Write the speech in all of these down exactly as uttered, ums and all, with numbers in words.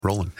Rolling.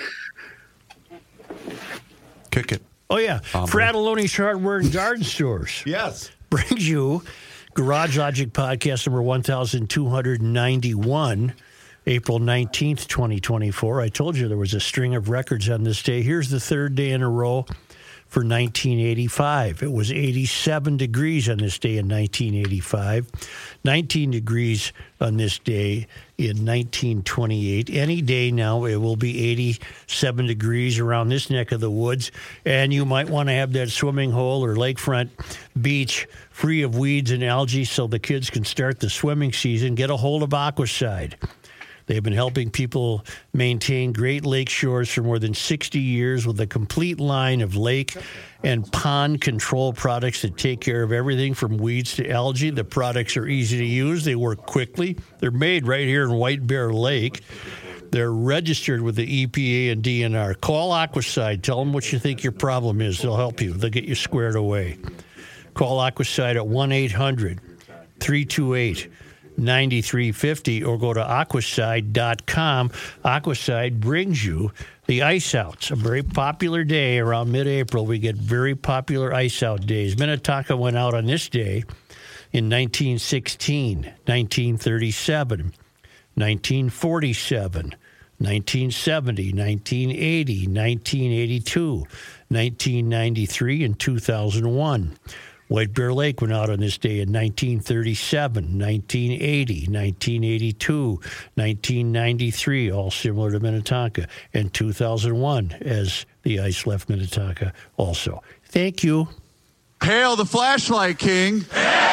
Kick it. Oh, yeah. Um, Fratelloni's Hardware and Garden Stores. Yes. Brings you Garage Logic Podcast number one thousand two hundred ninety-one, April nineteenth, twenty twenty-four. I told you there was a string of records on this day. Here's the third day in a row for nineteen eighty-five. It was eighty-seven degrees on this day in nineteen eighty-five, nineteen degrees on this day in nineteen twenty-eight. Any day now, it will be eighty-seven degrees around this neck of the woods, and you might want to have that swimming hole or lakefront beach free of weeds and algae so the kids can start the swimming season. Get a hold of Aquaside. They've been helping people maintain Great Lake shores for more than sixty years with a complete line of lake and pond control products that take care of everything from weeds to algae. The products are easy to use. They work quickly. They're made right here in White Bear Lake. They're registered with the E P A and D N R. Call Aquaside. Tell them what you think your problem is. They'll help you. They'll get you squared away. Call Aquaside at one eight hundred three two eight ninety-three fifty or go to aquaside dot com. Aquaside brings you the Ice Outs, a very popular day around mid-April. We get very popular Ice Out days. Minnetonka went out on this day in nineteen sixteen, nineteen thirty-seven, nineteen forty-seven, nineteen seventy, nineteen eighty, nineteen eighty-two, nineteen ninety-three, and two thousand one. White Bear Lake went out on this day in nineteen thirty-seven, nineteen eighty, nineteen eighty-two, nineteen ninety-three, all similar to Minnetonka, and two thousand one as the ice left Minnetonka also. Thank you. Hail the Flashlight King.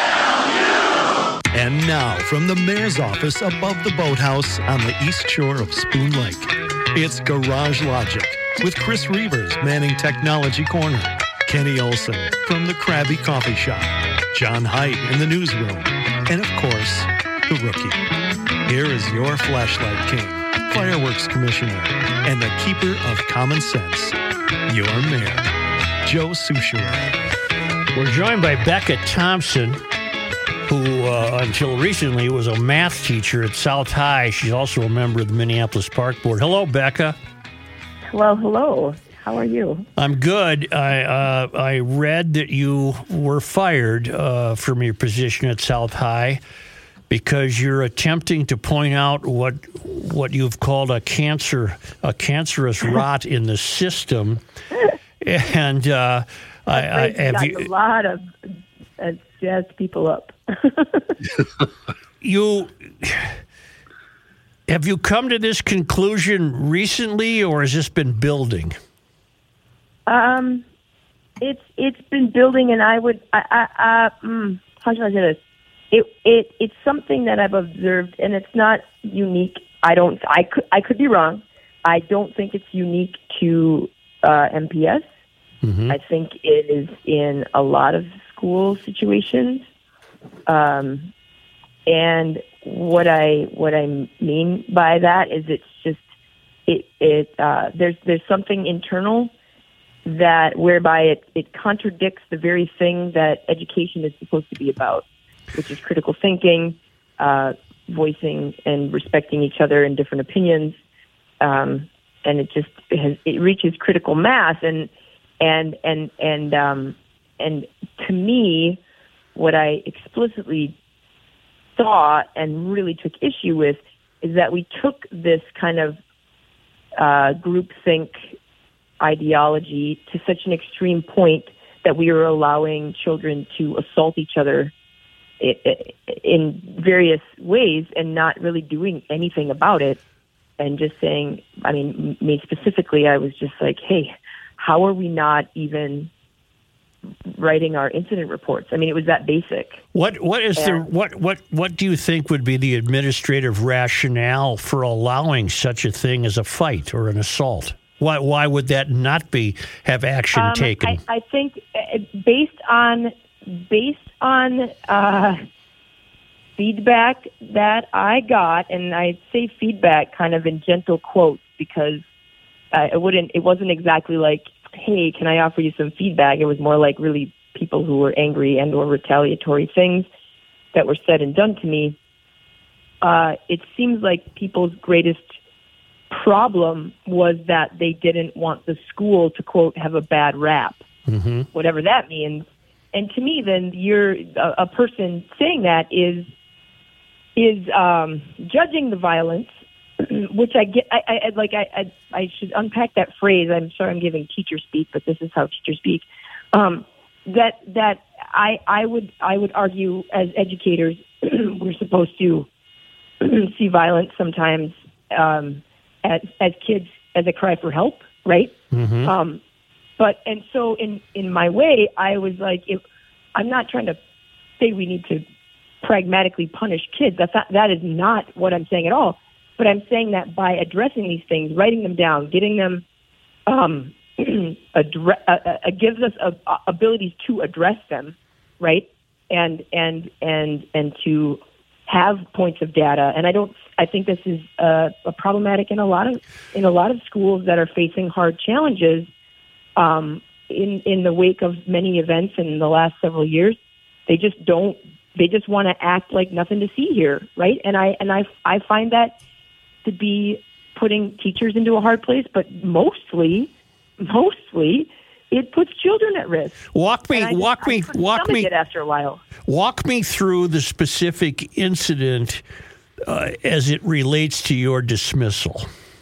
And now, from the mayor's office above the boathouse on the east shore of Spoon Lake, it's Garage Logic with Chris Reavers manning Technology Corner, Kenny Olson from the Krabby Coffee Shop, John Haidt in the newsroom, and of course, the Rookie. Here is your Flashlight King, Fireworks Commissioner, and the Keeper of Common Sense, your Mayor, Joe Soucheray. We're joined by Becca Thompson, who uh, until recently was a math teacher at South High. She's also a member of the Minneapolis Park Board. Hello, Becca. Hello, hello. How are you? I'm good. I uh, I read that you were fired uh, from your position at South High because you're attempting to point out what what you've called a cancer a cancerous rot in the system, and uh, I, I have you, a lot of uh, jazzed people up. you. Have you come to this conclusion recently, or has this been building? Um, it's it's been building, and I would I, I, I mm, how should I say this? It it it's something that I've observed, and it's not unique. I don't I could I could be wrong. I don't think it's unique to uh, M P S. Mm-hmm. I think it is in a lot of school situations. Um, and what I what I mean by that is it's just it it uh, there's there's something internal that whereby it, it contradicts the very thing that education is supposed to be about, which is critical thinking, uh, voicing and respecting each other and different opinions, um, and it just it, has, it reaches critical mass and and and and um, and to me, what I explicitly saw and really took issue with is that we took this kind of uh, groupthink ideology to such an extreme point that we were allowing children to assault each other in various ways and not really doing anything about it, and just saying, I mean, me specifically, I was just like, hey, how are we not even writing our incident reports? I mean, it was that basic. What what is and, the what what what do you think would be the administrative rationale for allowing such a thing as a fight or an assault? Why why would that not be have action um, taken? I, I think based on based on uh, feedback that I got, and I say feedback kind of in gentle quotes because uh, it wouldn't it wasn't exactly like, hey, can I offer you some feedback? It was more like really people who were angry and or retaliatory things that were said and done to me. Uh, it seems like people's greatest problem was that they didn't want the school to, quote, have a bad rap, Mm-hmm. whatever that means. And to me, then you're a, a person saying that is is um, judging the violence, which I get. I, I like. I, I I should unpack that phrase. I'm sorry, I'm giving teacher speak, but this is how teachers speak. Um, that that I I would I would argue as educators we're supposed to see violence sometimes um, as as kids as a cry for help, right? Mm-hmm. Um, But, and so in, in my way, I was like, if, I'm not trying to say we need to pragmatically punish kids. That's not, that is not what I'm saying at all. But I'm saying that by addressing these things, writing them down, getting them, um, address, uh, uh, gives us uh, abilities to address them, right? And, and, and, and to have points of data. And I don't, I think this is uh, a problematic in a lot of, in a lot of schools that are facing hard challenges. Um, in, in the wake of many events in the last several years, they just don't, they just want to act like nothing to see here, right? And I, and I, I find that to be putting teachers into a hard place, but mostly, mostly, it puts children at risk. Walk me, And I just- walk I me, couldn't walk stomach me, it after a while. walk me through the specific incident uh, as it relates to your dismissal.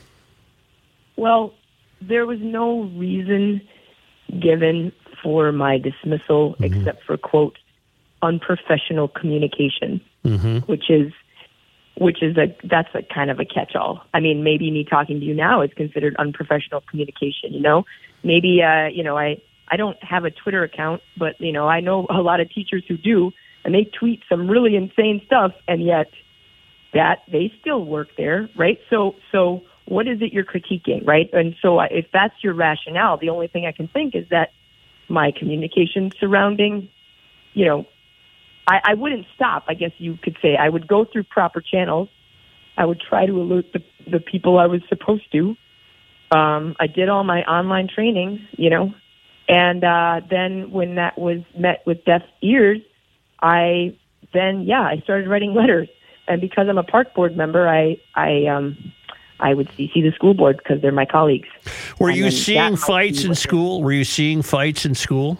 Well, there was no reason given for my dismissal Mm-hmm. except for, quote, unprofessional communication, Mm-hmm. which is which is a that's a kind of a catch-all. I mean, maybe me talking to you now is considered unprofessional communication, you know? Maybe, uh, you know, I, I don't have a Twitter account, but, you know, I know a lot of teachers who do, and they tweet some really insane stuff, and yet that they still work there, right? So, so what is it you're critiquing, right? And so if that's your rationale, the only thing I can think is that my communication surrounding, you know, I, I wouldn't stop, I guess you could say. I would go through proper channels. I would try to alert the, the people I was supposed to. Um, I did all my online trainings, you know, and uh, then when that was met with deaf ears, I then, yeah, I started writing letters. And because I'm a park board member, I, I, um, I would C C the school board because they're my colleagues. Were And you then seeing that might fights be in what- school? Were you seeing fights in school?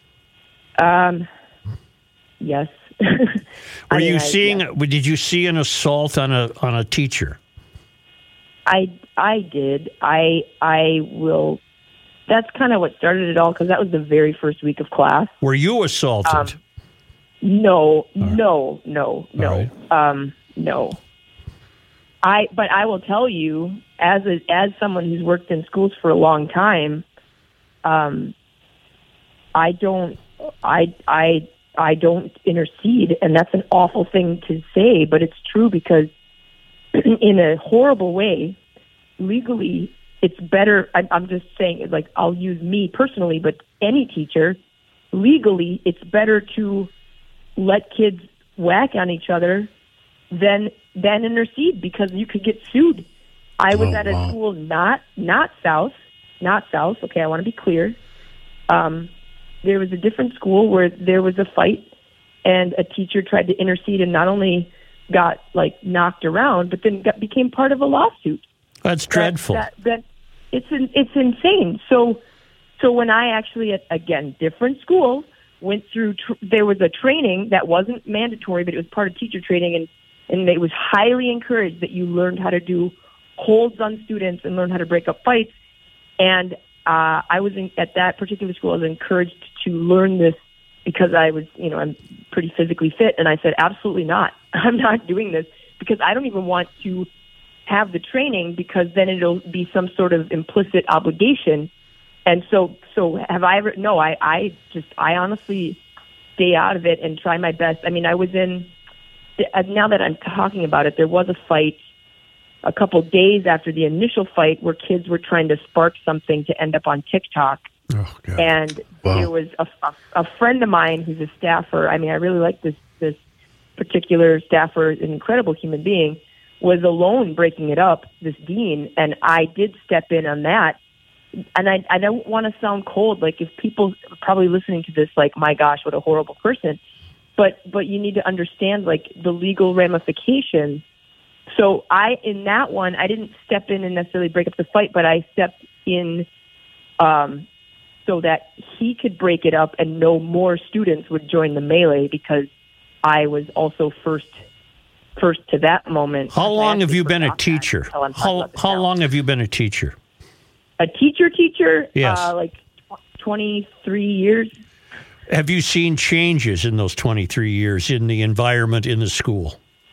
Um, yes. I Were mean, you I- seeing? yeah. Did you see an assault on a on a teacher? I I did. I I will. That's kind of what started it all because that was the very first week of class. Were you assaulted? Um, No, no, no, no, right. um, no. I but I will tell you, as a, as someone who's worked in schools for a long time, um, I don't, I I I don't intercede, and that's an awful thing to say, but it's true because in a horrible way, legally, it's better. I, I'm just saying, like I'll use me personally, but any teacher, legally, it's better to let kids whack on each other than than intercede because you could get sued. I was Oh, at a wow. school not not south, not south. Okay, I want to be clear. Um, there was a different school where there was a fight, and a teacher tried to intercede, and not only got like knocked around, but then got, became part of a lawsuit. That's dreadful. That, that, that it's in, it's insane. So so when I actually at, again different school went through, tr- there was a training that wasn't mandatory, but it was part of teacher training, and and it was highly encouraged that you learned how to do holds on students and learn how to break up fights. And uh, I was in, at that particular school, I was encouraged to learn this because I was, you know, I'm pretty physically fit, and I said, absolutely not. I'm not doing this because I don't even want to have the training because then it'll be some sort of implicit obligation. And so, so have I ever, no, I, I just, I honestly stay out of it and try my best. I mean, I was in, now that I'm talking about it, there was a fight a couple days after the initial fight where kids were trying to spark something to end up on TikTok. Oh, God. And Wow. there was a, a, a friend of mine who's a staffer. I mean, I really like this, this particular staffer, an incredible human being, was alone breaking it up, this dean, and I did step in on that. And I, I don't want to sound cold, like if people are probably listening to this, like, my gosh, what a horrible person. But but you need to understand, like, the legal ramifications so I, in that one, I didn't step in and necessarily break up the fight, but I stepped in um, so that he could break it up and no more students would join the melee because I was also first first to that moment. How long have you been a teacher? How, how long have you been a teacher? A teacher, teacher? Yes. Uh, like twenty-three years. Have you seen changes in those twenty-three years in the environment in the school?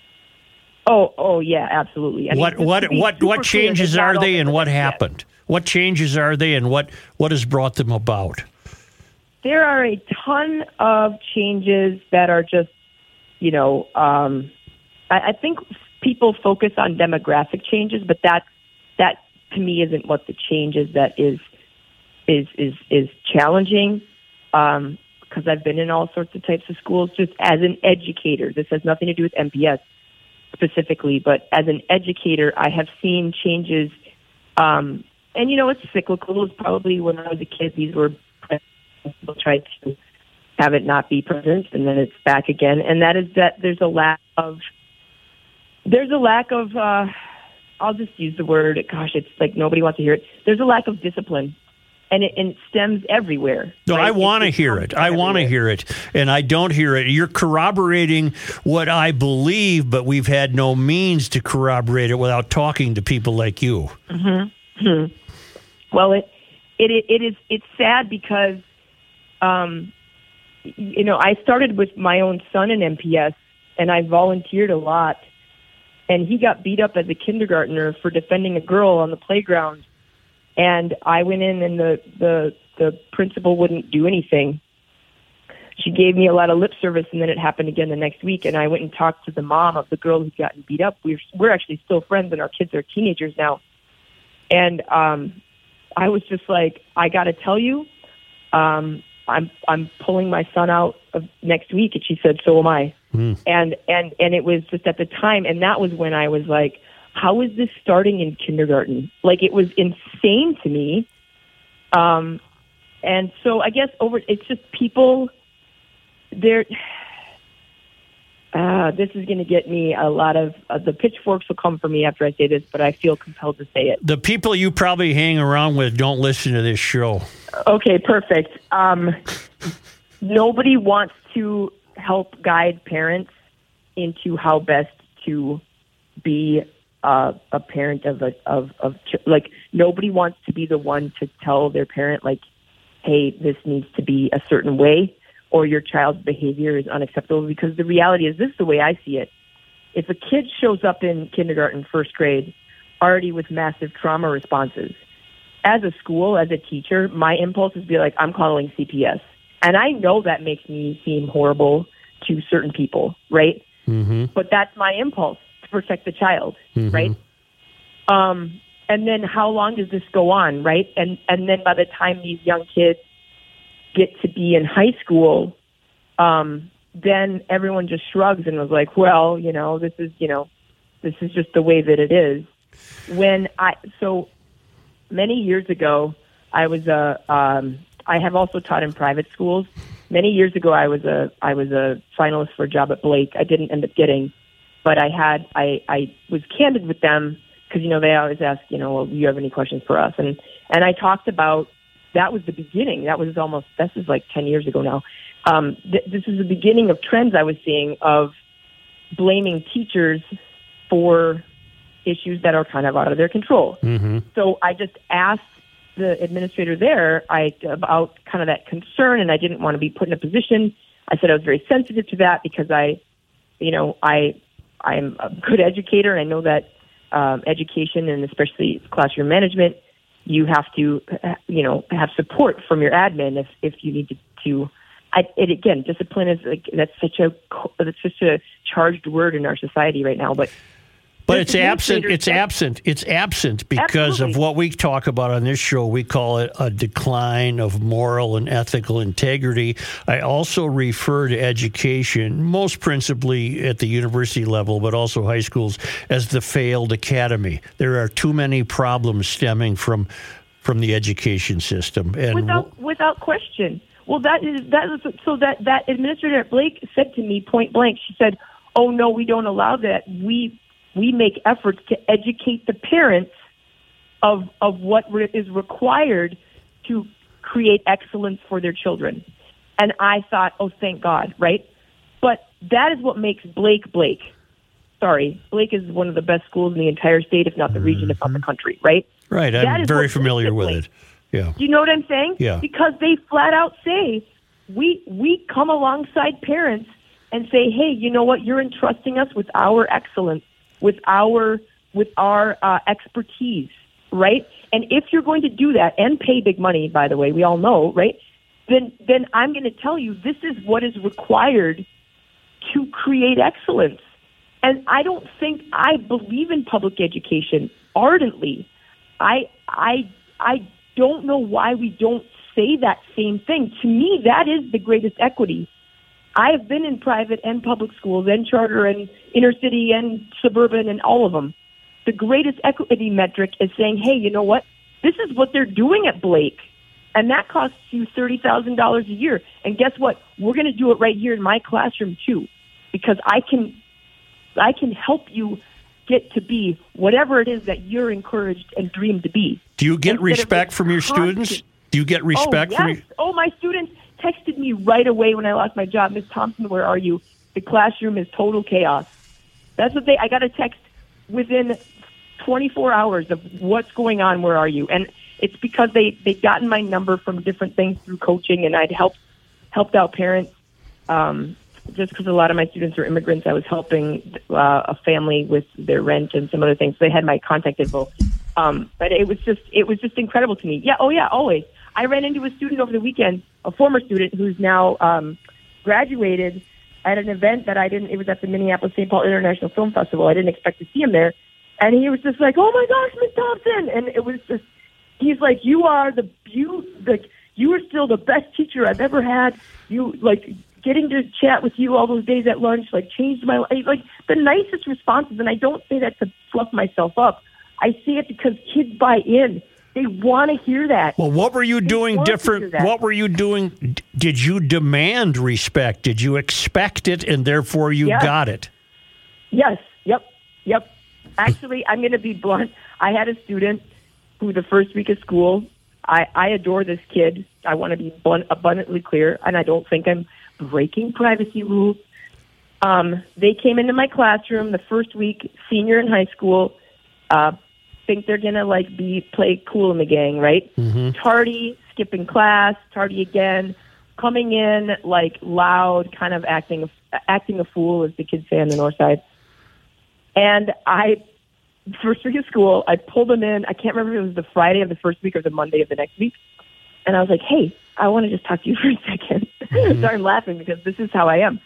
Oh, oh yeah, absolutely. I mean, what what what what changes clear, are they and what yet. happened? What changes are they and what, what has brought them about? There are a ton of changes that are just, you know, um, I, I think people focus on demographic changes, but that that to me isn't what the change is that is is is is challenging. Um, because I've been in all sorts of types of schools. Just as an educator, this has nothing to do with M P S specifically, but as an educator, I have seen changes. Um, and you know, it's cyclical. It's probably when I was a kid, these were people tried to have it not be present, and then it's back again. And that is that there's a lack of there's a lack of. Uh, I'll just use the word. Gosh, it's like nobody wants to hear it. There's a lack of discipline. And it, and it stems everywhere. No, right? I want to hear it. I want to hear it, and I don't hear it. You're corroborating what I believe, but we've had no means to corroborate it without talking to people like you. Mm-hmm. Mm-hmm. Well, it, it it it is it's sad because, um, you know, I started with my own son in M P S, and I volunteered a lot, and he got beat up as a kindergartner for defending a girl on the playground. And I went in, and the, the the principal wouldn't do anything. She gave me a lot of lip service, and then it happened again the next week. And I went and talked to the mom of the girl who'd gotten beat up. We're we're actually still friends, and our kids are teenagers now. And um, I was just like, I got to tell you, um, I'm I'm pulling my son out of next week. And she said, so am I. Mm. And and and it was just at the time, and that was when I was like, how is this starting in kindergarten? Like, it was insane to me. Um, and so I guess over, it's just people, they're, uh, this is going to get me a lot of, uh, the pitchforks will come for me after I say this, but I feel compelled to say it. The people you probably hang around with don't listen to this show. Okay, perfect. Um, nobody wants to help guide parents into how best to be Uh, a parent of a of of like nobody wants to be the one to tell their parent like, hey, this needs to be a certain way, or your child's behavior is unacceptable. Because the reality is, this is the way I see it. If a kid shows up in kindergarten, first grade, already with massive trauma responses, as a school, as a teacher, my impulse is to be like, I'm calling C P S, and I know that makes me seem horrible to certain people, right? Mm-hmm. But that's my impulse. Protect the child, mm-hmm. right? Um, and then how long does this go on, right? And and then by the time these young kids get to be in high school, um, then everyone just shrugs and was like, well, you know, this is, you know, this is just the way that it is. When I, so many years ago, I was a, um, I have also taught in private schools. Many years ago, I was a, I was a finalist for a job at Blake. I didn't end up getting. But I had, I, I was candid with them because, you know, they always ask, you know, well, do you have any questions for us? And, and I talked about, that was the beginning. That was almost, this is like ten years ago now. Um, th- this is the beginning of trends I was seeing of blaming teachers for issues that are kind of out of their control. Mm-hmm. So I just asked the administrator there I, about kind of that concern, and I didn't want to be put in a position. I said I was very sensitive to that because I, you know, I, I'm a good educator, and I know that um, education, and especially classroom management, you have to, you know, have support from your admin if, if you need to. to I, it, again, discipline is like, that's such a that's such a charged word in our society right now, but. But it's absent. It's absent. It's absent because Absolutely. of what we talk about on this show. We call it a decline of moral and ethical integrity. I also refer to education, most principally at the university level, but also high schools, as the failed academy. There are too many problems stemming from from the education system, and without without question. Well, that is that is so that that administrator at Blake said to me point blank. She said, "Oh no, we don't allow that. We." we make efforts to educate the parents of of what re- is required to create excellence for their children. And I thought, oh, thank God, right? But that is what makes Blake Blake. Sorry, Blake is one of the best schools in the entire state, if not the region, if not the country, right? Right, That I'm is very what familiar with Blake. it. Yeah. Do you know what I'm saying? Yeah. Because they flat out say, we we come alongside parents and say, hey, you know what? You're entrusting us with our excellence, with our with our uh, expertise, right? And if you're going to do that and pay big money, by the way, we all know, right? Then then I'm going to tell you this is what is required to create excellence. And I don't think I believe in public education ardently. I I I don't know why we don't say that same thing. To me, that is the greatest equity. I have been in private and public schools and charter and inner city and suburban and all of them. The greatest equity metric is saying, hey, you know what? This is what they're doing at Blake. And that costs you thirty thousand dollars a year. And guess what? We're going to do it right here in my classroom, too, because I can I can help you get to be whatever it is that you're encouraged and dreamed to be. Do you get Instead of respect this from your constant- students? Do you get respect oh, from yes. your... Oh, my students texted me right away when I lost my job. Miss Thompson, where are you? The classroom is total chaos. That's what they, I got a text within twenty-four hours of what's going on, where are you? And it's because they, they'd gotten my number from different things through coaching, and I'd helped, helped out parents. Um, just because a lot of my students are immigrants, I was helping uh, a family with their rent and some other things. They had my contact info. Um, but it was just, it was just incredible to me. Yeah. Oh yeah, always. I ran into a student over the weekend, a former student who's now um, graduated at an event that I didn't, it was at the Minneapolis Saint Paul International Film Festival. I didn't expect to see him there. And he was just like, oh my gosh, Miss Thompson. And it was just, he's like, you are the, you, the, you are still the best teacher I've ever had. You, like, getting to chat with you all those days at lunch, like, changed my life. Like, the nicest responses. And I don't say that to fluff myself up. I say it because kids buy in. They want to hear that. Well, what were you They doing want to different? hear that. What were you doing? D- Did you demand respect? Did you expect it, and therefore you Yes. got it? Yes. Yep. Yep. Actually, I'm going to be blunt. I had a student who the first week of school, I, I adore this kid. I want to be blunt, abundantly clear, and I don't think I'm breaking privacy rules. Um, they came into my classroom the first week, senior in high school, uh, think they're going to, like, be play cool in the gang, right? Mm-hmm. Tardy, skipping class, tardy again, coming in, like, loud, kind of acting acting a fool, as the kids say on the north side. And I, first week of school, I pulled them in. I can't remember if it was the Friday of the first week or the Monday of the next week. And I was like, hey, I want to just talk to you for a second. Mm-hmm. So I'm laughing because this is how I am.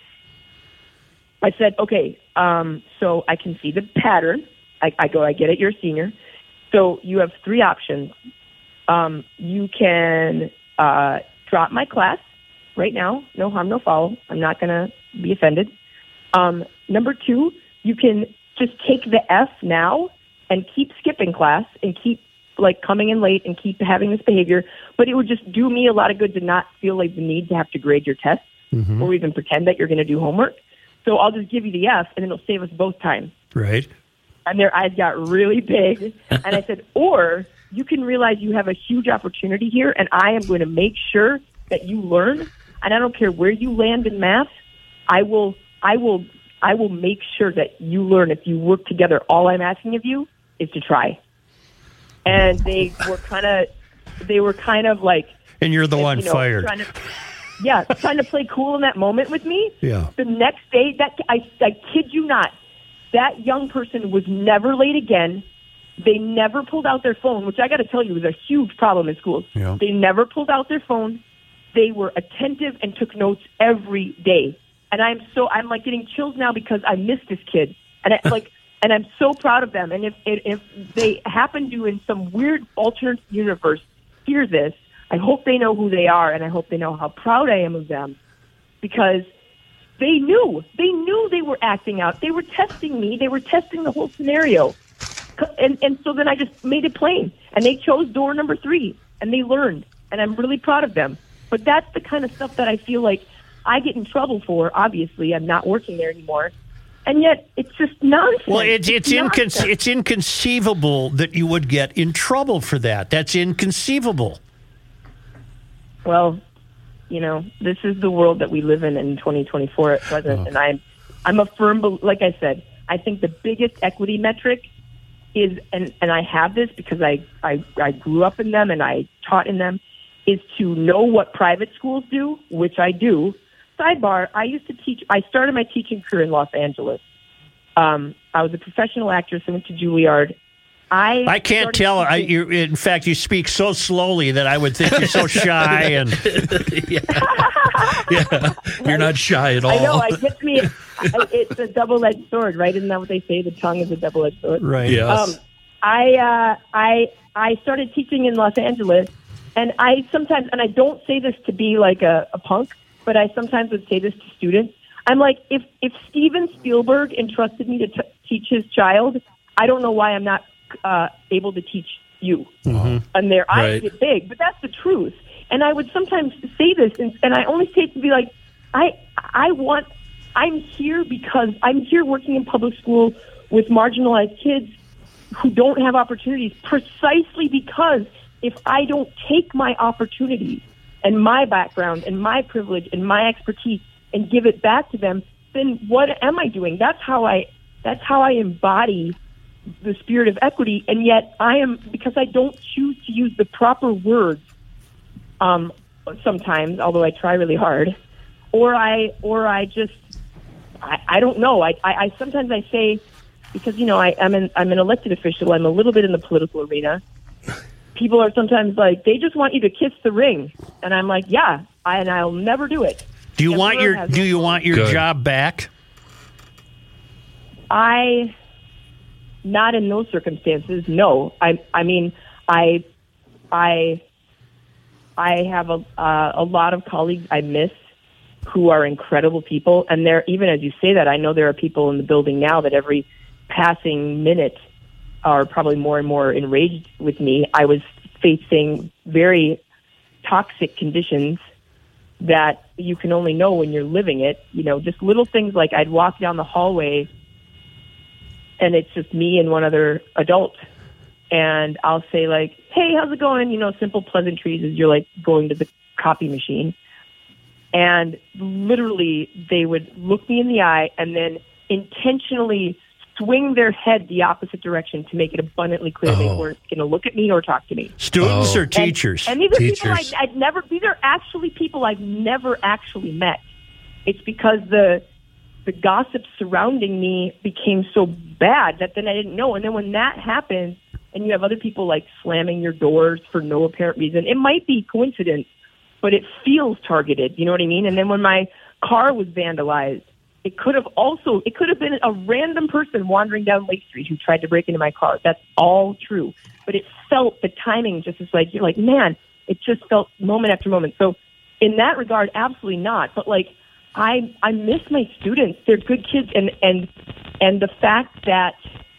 I said, okay, um, so I can see the pattern. I, I go, I get it, you're a senior. So you have three options. Um, you can uh, drop my class right now. No harm, no foul. I'm not going to be offended. Um, number two, you can just take the F now and keep skipping class and keep, like, coming in late and keep having this behavior. But it would just do me a lot of good to not feel like the need to have to grade your test Mm-hmm. or even pretend that you're going to do homework. So I'll just give you the F, and it'll save us both time. Right. And their eyes got really big. And I said, or you can realize you have a huge opportunity here, and I am going to make sure that you learn. And I don't care where you land in math. I will, I will, I will make sure that you learn. If you work together, all I'm asking of you is to try. And they were kind of, they were kind of like, And you're the you one know, fired. Trying to, yeah, trying to play cool in that moment with me. Yeah. The next day, that I, I kid you not, that young person was never late again. They never pulled out their phone, which I got to tell you is a huge problem in schools. Yeah. They never pulled out their phone. They were attentive and took notes every day. And I'm so I'm like getting chills now because I miss this kid, and I like, and I'm so proud of them. And if if they happen to, in some weird alternate universe, hear this, I hope they know who they are, and I hope they know how proud I am of them, because they knew. They knew they were acting out. They were testing me. They were testing the whole scenario. And and so then I just made it plain. And they chose door number three, and they learned. And I'm really proud of them. But that's the kind of stuff that I feel like I get in trouble for. Obviously, I'm not working there anymore. and yet it's just nonsense. Well, it's it's, it's, incon- it's inconceivable that you would get in trouble for that. That's inconceivable. Well, you know, this is the world that we live in in twenty twenty-four at present, oh. and I'm I'm a firm, like I said, I think the biggest equity metric is, and, and I have this because I, I, I grew up in them and I taught in them, is to know what private schools do, which I do. Sidebar, I used to teach, I started my teaching career in Los Angeles. Um, I was a professional actress. I went to Juilliard. I I can't tell. I, you, in fact, you speak so slowly that I would think you're so shy. And yeah. yeah, you're not shy at all. I know. It gets me. It's a double-edged sword, right? Isn't that what they say? The tongue is a double-edged sword. Right. Yes. Um, I uh, I I started teaching in Los Angeles, and I sometimes, and I don't say this to be like a, a punk, but I sometimes would say this to students. I'm like, if if Steven Spielberg entrusted me to t- teach his child, I don't know why I'm not uh, able to teach you. Mm-hmm. And their eyes Right. get big, but that's the truth. And I would sometimes say this, and, and I only say it to be like, I I want, I'm here because I'm here working in public school with marginalized kids who don't have opportunities, precisely because if I don't take my opportunities and my background and my privilege and my expertise and give it back to them, then what am I doing? That's how I that's how I embody the spirit of equity, and yet I am, because I don't choose to use the proper words um, sometimes, although I try really hard, or I or I just I, I don't know. I, I, I sometimes I say, because you know I, I'm an I'm an elected official. I'm a little bit in the political arena. People are sometimes like, they just want you to kiss the ring, and I'm like, yeah, I, and I'll never do it. do you Never want your has Do you want your Good. job back? I, not in those circumstances. No, I. I mean, I, I, I have a uh, a lot of colleagues I miss who are incredible people, and there, even as you say that, I know there are people in the building now that every passing minute are probably more and more enraged with me. I was facing very toxic conditions that you can only know when you're living it. You know, just little things like I'd walk down the hallway and it's just me and one other adult. And I'll say like, hey, how's it going? You know, simple pleasantries as you're like going to the copy machine. And literally they would look me in the eye and then intentionally swing their head the opposite direction to make it abundantly clear they Oh. weren't going to look at me or talk to me. Students Oh. or teachers? And, and these are Teachers. people I'd, I'd never, these are actually people I've never actually met. It's because the the gossip surrounding me became so bad that then I didn't know. And then when that happens and you have other people like slamming your doors for no apparent reason, it might be coincidence, but it feels targeted. You know what I mean? And then when my car was vandalized, it could have also, it could have been a random person wandering down Lake Street who tried to break into my car. That's all true. But it felt, the timing just is like, you're like, man, it just felt moment after moment. So in that regard, absolutely not. But like, I I miss my students. They're good kids. And, and, and the fact that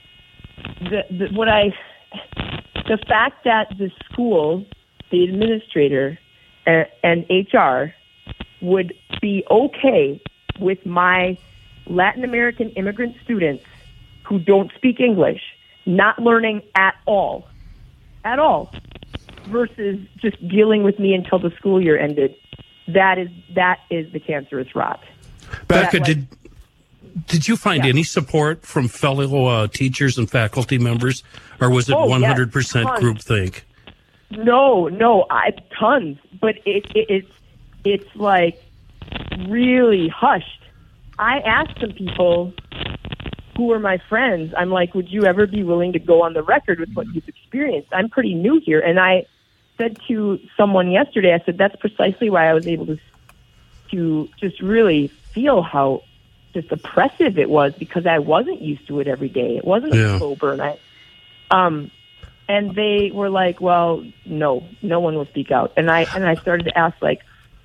the, the what I, the fact that the school, the administrator and, and H R would be okay with my Latin American immigrant students who don't speak English not learning at all, at all, versus just dealing with me until the school year ended. That is that is the cancerous rot. Becca, That, like- did did you find Yeah. any support from fellow uh, teachers and faculty members, or was it Oh, yes, one hundred percent tons. groupthink? No, no, I tons, but it, it it's it's like really hushed. I asked some people who were my friends, I'm like, would you ever be willing to go on the record with what you've experienced? I'm pretty new here. And I said to someone yesterday, I said, that's precisely why I was able to to just really feel how just oppressive it was, because I wasn't used to it every day. It wasn't Yeah. a slow burn. I, um, and they were like, well, no, no one will speak out. And I and I started to ask, like,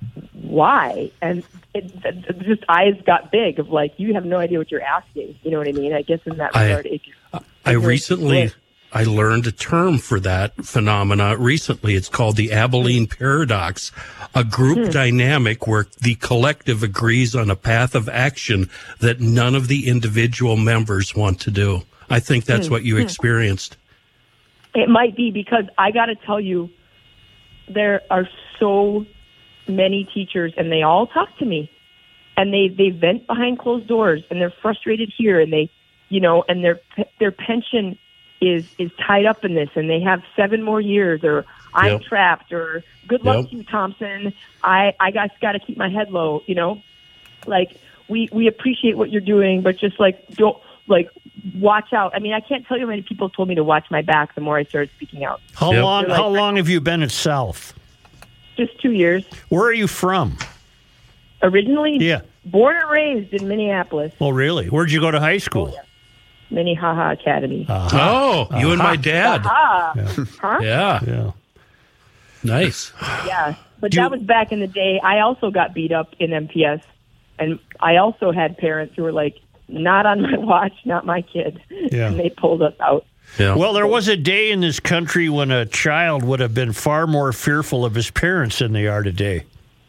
why? And it, it just eyes got big of like, you have no idea what you're asking. You know what I mean? I guess in that I- regard, it, I recently I learned a term for that phenomena recently. It's called the Abilene Paradox, a group hmm. dynamic where the collective agrees on a path of action that none of the individual members want to do. I think that's hmm. what you experienced. It might be, because I got to tell you, there are so many teachers, and they all talk to me, and they, they vent behind closed doors, and they're frustrated here, and they, you know, and their their pension is is tied up in this, and they have seven more years, or I'm yep. trapped, or good luck yep. to you, Thompson. I I got got to keep my head low, you know. Like, we we appreciate what you're doing, but just like don't like watch out. I mean, I can't tell you how many people told me to watch my back the more I started speaking out. How yep. long? Like, how long have you been at South? Just two years. Where are you from? Originally, yeah, born and raised in Minneapolis. Oh, really? Where'd you go to high school? Oh, yeah. Minnehaha Academy. Uh-huh. Oh, uh-huh. you and my dad. Uh-huh. Yeah. Huh? Yeah. Yeah. Nice. Yeah. But Do that you... was back in the day. I also got beat up in M P S. And I also had parents who were like, not on my watch, not my kid. Yeah. And they pulled us out. Yeah. Well, there was a day in this country when a child would have been far more fearful of his parents than they are today.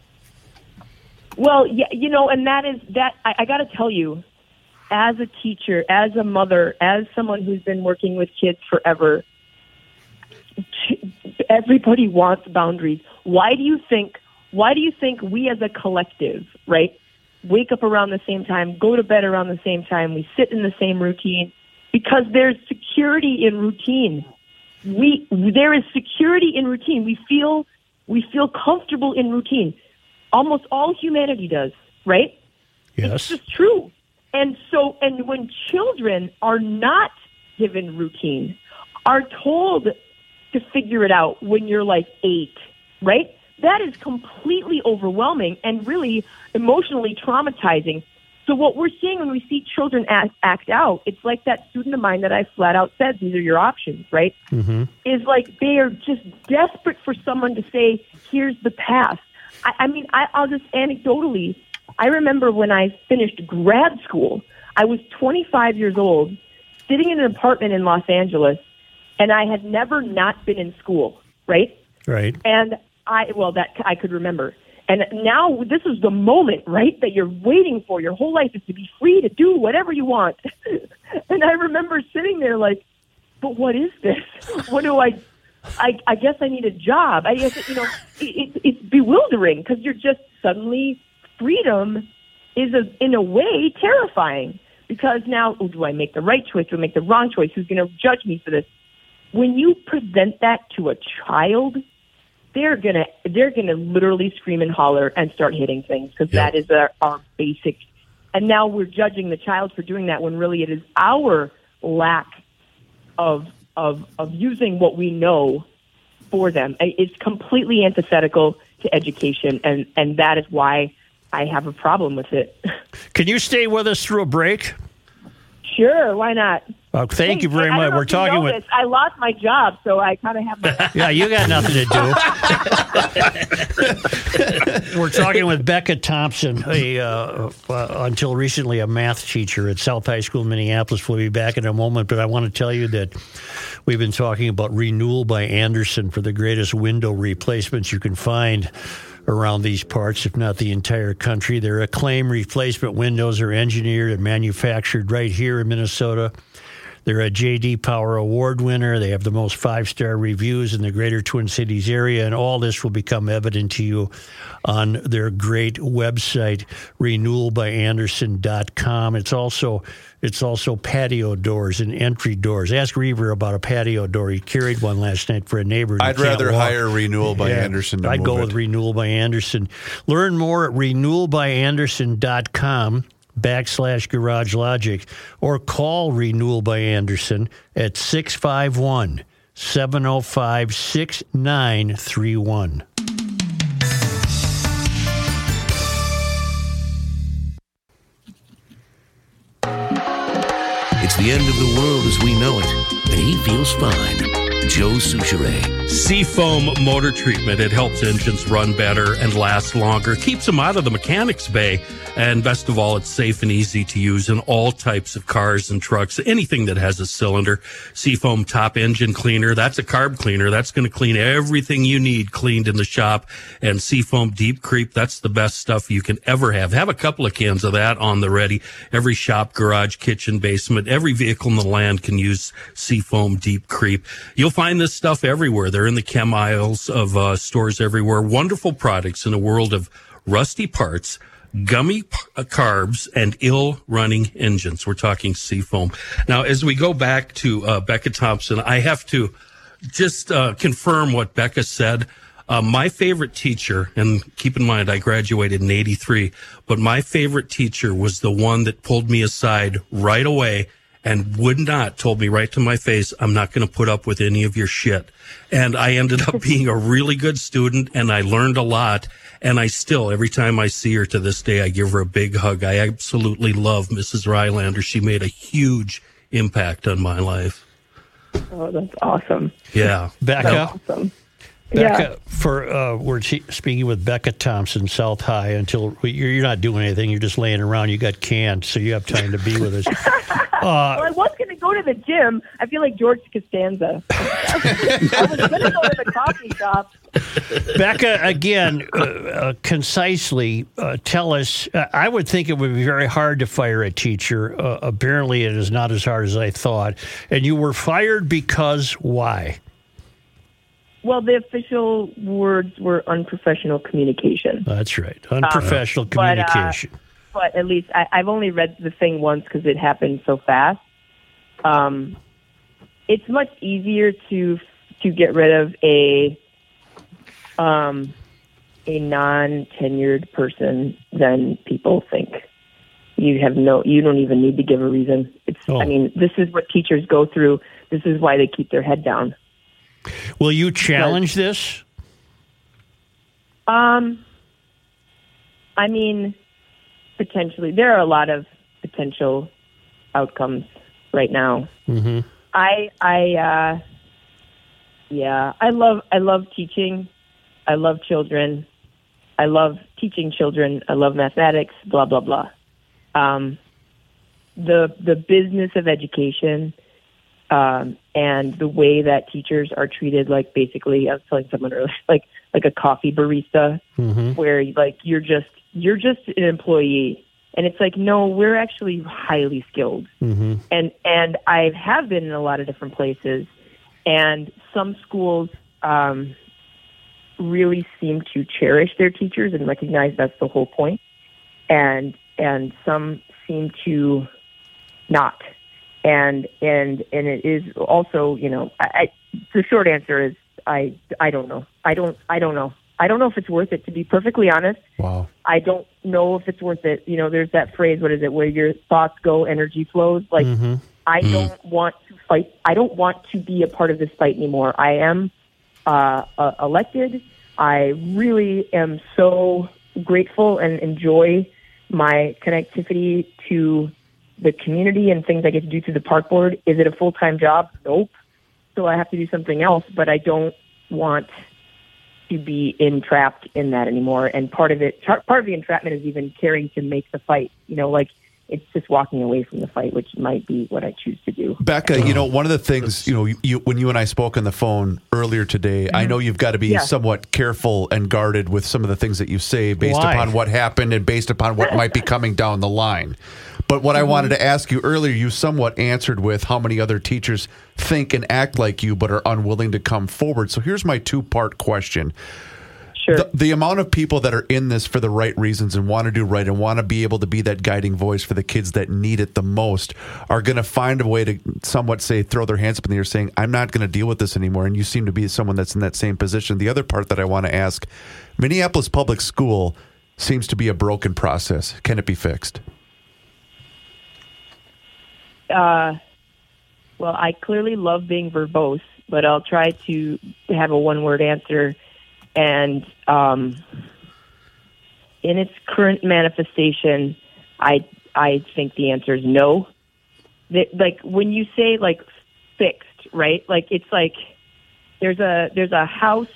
Well, yeah, you know, and that is that. I, I got to tell you, as a teacher, as a mother, as someone who's been working with kids forever, everybody wants boundaries. Why do you think? Why do you think we, as a collective, right, wake up around the same time, go to bed around the same time, we sit in the same routine? Because there's security in routine. We there is security in routine. We feel we feel comfortable in routine. Almost all humanity does, right? Yes. It's just true. And so, and when children are not given routine, are told to figure it out when you're like eight, right? That is completely overwhelming and really emotionally traumatizing. So what we're seeing when we see children act, act out, it's like that student of mine that I flat out said, these are your options, right? Mm-hmm. Is like they are just desperate for someone to say, here's the path. I, I mean, I, I'll just anecdotally, I remember when I finished grad school, I was twenty-five years old, sitting in an apartment in Los Angeles, and I had never not been in school, right? Right. And I, well, that I could remember. And now this is the moment, right, that you're waiting for. Your whole life is to be free to do whatever you want. And I remember sitting there like, but what is this? What do I, I, I guess I need a job. I guess, you know, it, it, it's bewildering because you're just suddenly, freedom is a, in a way terrifying because now, oh, do I make the right choice? Do I make the wrong choice? Who's going to judge me for this? When you present that to a child, they're gonna they're gonna literally scream and holler and start hitting things because yeah. that is our, our basic. And now we're judging the child for doing that when really it is our lack of of of using what we know for them. It's completely antithetical to education, and and that is why I have a problem with it. Can you stay with us through a break? Sure, why not? Uh, thank hey, you very I much. We're talking with. I lost my job, so I kind of have my. Yeah, you got nothing to do. We're talking with Becca Thompson, a uh, uh, until recently a math teacher at South High School in Minneapolis. We'll be back in a moment, but I want to tell you that we've been talking about Renewal by Andersen for the greatest window replacements you can find around these parts, if not the entire country. Their acclaimed replacement windows are engineered and manufactured right here in Minnesota. They're a J D Power Award winner. They have the most five-star reviews in the greater Twin Cities area, and all this will become evident to you on their great website, renewal by andersen dot com. It's also it's also patio doors and entry doors. Ask Reaver about a patio door. He carried one last night for a neighbor. I'd rather walk. hire Renewal by yeah, Andersen. I'd go it. with Renewal by Andersen. Learn more at renewal by andersen dot com. backslash Garage Logic, or call Renewal by Andersen at six five one, seven oh five, six nine three one. It's the end of the world as we know it, and he feels fine. Joe Souchere. Seafoam motor treatment. It helps engines run better and last longer. Keeps them out of the mechanic's bay. And best of all, it's safe and easy to use in all types of cars and trucks. Anything that has a cylinder. Seafoam top engine cleaner. That's a carb cleaner. That's going to clean everything you need cleaned in the shop. And Seafoam Deep Creep. That's the best stuff you can ever have. Have a couple of cans of that on the ready. Every shop, garage, kitchen, basement, every vehicle in the land can use Seafoam Deep Creep. You'll find this stuff everywhere. They're in the chem aisles of uh, stores everywhere. Wonderful products in a world of rusty parts, gummy p- carbs, and ill-running engines. We're talking Seafoam. Now, as we go back to uh, Becca Thompson, I have to just uh, confirm what Becca said. Uh, my favorite teacher, and keep in mind I graduated in eighty-three, but my favorite teacher was the one that pulled me aside right away and would not, told me right to my face, I'm not going to put up with any of your shit. And I ended up being a really good student, and I learned a lot. And I still, every time I see her to this day, I give her a big hug. I absolutely love Missus Rylander. She made a huge impact on my life. Oh, that's awesome. Yeah. Becca? That's awesome. Becca, Yeah. for uh, we're t- speaking with Becca Thompson, South High. Until you're, you're not doing anything, you're just laying around. You got canned, so you have time to be with us. Uh, Well, I was going to go to the gym. I feel like George Costanza. I was going to go to the coffee shop. Becca, again, uh, uh, concisely uh, tell us. Uh, I would think it would be very hard to fire a teacher. Uh, apparently, it is not as hard as I thought. And you were fired because why? Well, the official words were unprofessional communication. That's right, unprofessional Um, but, uh, communication. But at least I, I've only read the thing once because it happened so fast. Um, it's much easier to to get rid of a um, a non-tenured person than people think. You have no, you don't even need to give a reason. It's, Oh. I mean, this is what teachers go through. This is why they keep their head down. Will you challenge this? Um, I mean, potentially. There are a lot of potential outcomes right now. Mm-hmm. I, I, uh, yeah, I love, I love teaching. I love children. I love teaching children. I love mathematics, blah, blah, blah. Um, the, the business of education, um, and the way that teachers are treated, like basically, I was telling someone earlier, like, like a coffee barista, Mm-hmm. where like, you're just, you're just an employee. And it's like, no, we're actually highly skilled. Mm-hmm. And and I have been in a lot of different places, and some schools um, really seem to cherish their teachers and recognize that's the whole point. And and some seem to not. And and and it is also, you know, I, I, the short answer is I I don't know. I don't I don't know. I don't know if it's worth it, to be perfectly honest. Wow. I don't know if it's worth it. You know, there's that phrase, what is it, where your thoughts go, energy flows. Like, Mm-hmm. I don't want to fight. I don't want to be a part of this fight anymore. I am uh, uh, elected. I really am so grateful and enjoy my connectivity to the community and things I get to do through the park board. Is it a full-time job? Nope. So I have to do something else, but I don't want to be entrapped in that anymore. And part of it, part of the entrapment is even caring to make the fight. You know, like, it's just walking away from the fight, which might be what I choose to do. Becca, you know, one of the things, you know, you, when you and I spoke on the phone earlier today, I know you've got to be Yeah. somewhat careful and guarded with some of the things that you say based Why? upon what happened and based upon what might be coming down the line. But what I wanted to ask you earlier, you somewhat answered with how many other teachers think and act like you but are unwilling to come forward. So here's my two-part question. Sure. The, the amount of people that are in this for the right reasons and want to do right and want to be able to be that guiding voice for the kids that need it the most are going to find a way to somewhat say, throw their hands up in the air saying, I'm not going to deal with this anymore. And you seem to be someone that's in that same position. The other part that I want to ask, Minneapolis Public School seems to be a broken process. Can it be fixed? Uh, well, I clearly love being verbose, but I'll try to have a one-word answer. And um, in its current manifestation, I I think the answer is no. That, like, when you say, like, fixed, right? Like, it's like there's a there's a house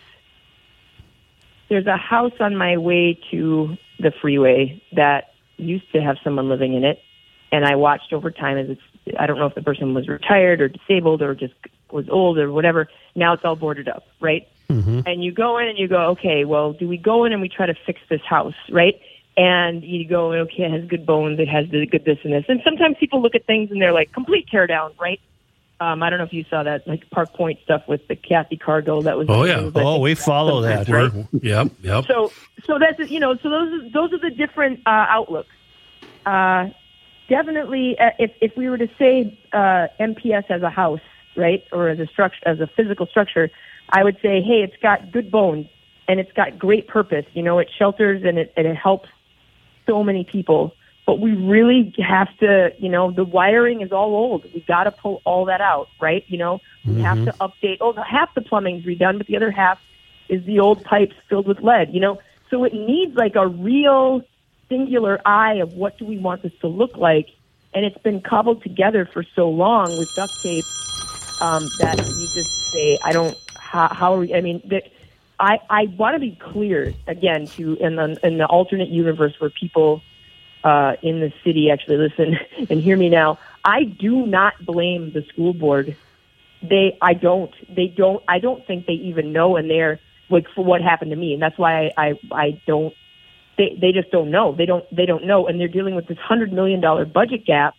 there's a house on my way to the freeway that used to have someone living in it, and I watched over time as it's. I don't know if the person was retired or disabled or just was old or whatever. Now it's all boarded up, right? Mm-hmm. And you go in and you go, okay, well, do we go in and we try to fix this house, right? And you go, okay, it has good bones, it has the good this and this. And sometimes people look at things and they're like, complete tear down, right? Um, I don't know if you saw that, like Park Point stuff with the Kathy Cargill. That was oh yeah, was, oh we follow that, right? Yep, yep. So, so that's you know, so those are, those are the different uh, outlooks. Uh, definitely, uh, if if we were to say uh, M P S as a house, right, or as a structure, as a physical structure, I would say, hey, it's got good bones and it's got great purpose. You know, it shelters and it and it helps so many people. But we really have to, you know, the wiring is all old. We got to pull all that out, right? You know, we mm-hmm. have to update. Oh, half the plumbing's redone, but the other half is the old pipes filled with lead, you know? So it needs like a real singular eye of what do we want this to look like. And it's been cobbled together for so long with duct tape um, that you just say, I don't, how, how are we, I mean, the, I, I want to be clear, again, to in the, in the alternate universe where people uh, in the city actually listen and hear me now. I do not blame the school board. They, I don't, they don't, I don't think they even know, and they're like for what happened to me. And that's why I, I, I don't, they, they just don't know. They don't, they don't know. And they're dealing with this hundred million dollar budget gap.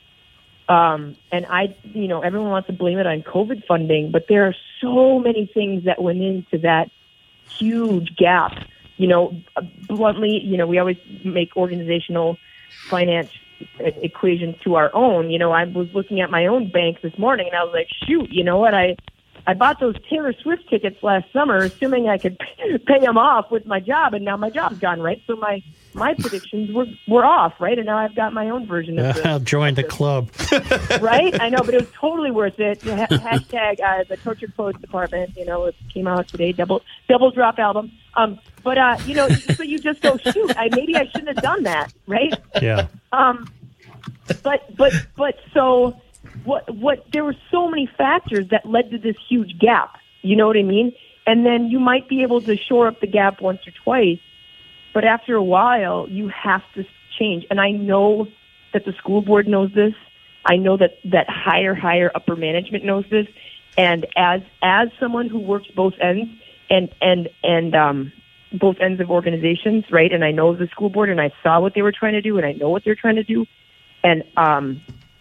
Um, and I, you know, everyone wants to blame it on COVID funding, but there are so many things that went into that huge gap. You know, bluntly, you know, we always make organizational finance equations to our own. You know, I was looking at my own bank this morning and I was like, shoot, you know what? I, I bought those Taylor Swift tickets last summer, assuming I could pay them off with my job. And now my job's gone, right? So my, my predictions were, were off, right? And now I've got my own version of this. I'll join the club. Right? I know, but it was totally worth it. Ha- hashtag uh, the Tortured Poets Department, you know, it came out today, double, double drop album. Um, but, uh, you know, so you just go, shoot, I, maybe I shouldn't have done that, right? Yeah. Um, but, but, but so what, what, there were so many factors that led to this huge gap, you know what I mean? And then you might be able to shore up the gap once or twice, but after a while, you have to change. And I know that the school board knows this. I know that, that higher, higher upper management knows this. And as, as someone who works both ends, and, and, and, um, both ends of organizations, right? And I know the school board and I saw what they were trying to do and I know what they're trying to do. And, um,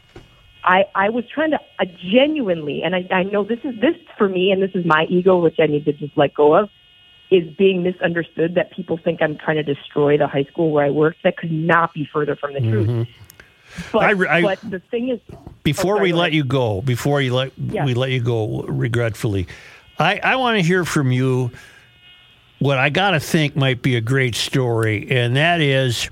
I, I was trying to uh, genuinely, and I, I know this is this for me, and this is my ego, which I need to just let go of, is being misunderstood, that people think I'm trying to destroy the high school where I worked. That could not be further from the truth. Mm-hmm. But, I, I, but the thing is, before oh, sorry, we go let ahead. you go, before you let Yeah. we let you go, regretfully, I, I want to hear from you what I got to think might be a great story, and that is,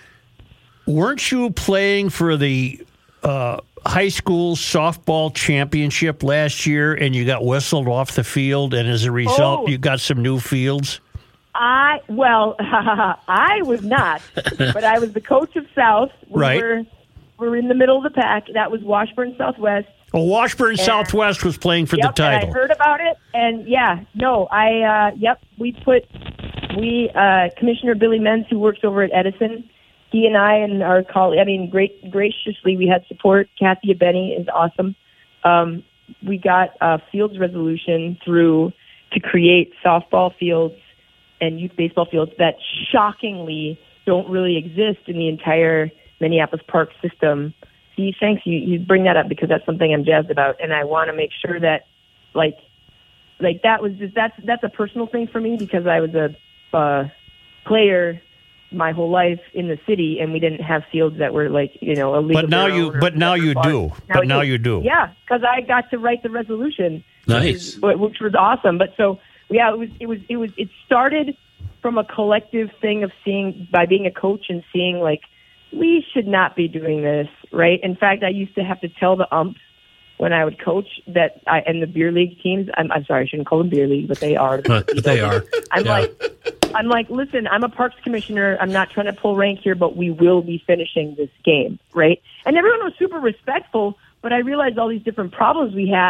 weren't you playing for the uh, high school softball championship last year, and you got whistled off the field, and as a result, Oh. you got some new fields? I, well, I was not, but I was the coach of South. We Right. Were, we were in the middle of the pack. That was Washburn Southwest. Well, Washburn And- Southwest was playing for Yep, the title. and I heard about it, and yeah, no, I, uh, yep, we put, we, uh, Commissioner Billy Menz, who works over at Edison, he and I and our colleague, I mean, great, graciously, we had support. Kathy Abeni is awesome. Um, we got a fields resolution through to create softball fields and youth baseball fields that shockingly don't really exist in the entire Minneapolis park system. See, thanks. You, you bring that up because that's something I'm jazzed about, and I want to make sure that, like, like that was just that's that's a personal thing for me because I was a uh, player my whole life in the city, and we didn't have fields that were like you know a league. But of now their you, own or but now you whatever. do. Now But we now you do. Yeah, because I got to write the resolution. Nice. which, which was awesome. But so yeah, it was it was it was it started from a collective thing of seeing by being a coach and seeing like we should not be doing this, right? In fact, I used to have to tell the umps when I would coach that I and the beer league teams. I'm, I'm sorry, I shouldn't call them beer league, but they are. They are. I'm Yeah. like, I'm like, listen, I'm a parks commissioner. I'm not trying to pull rank here, but we will be finishing this game, right? And everyone was super respectful, but I realized all these different problems we had,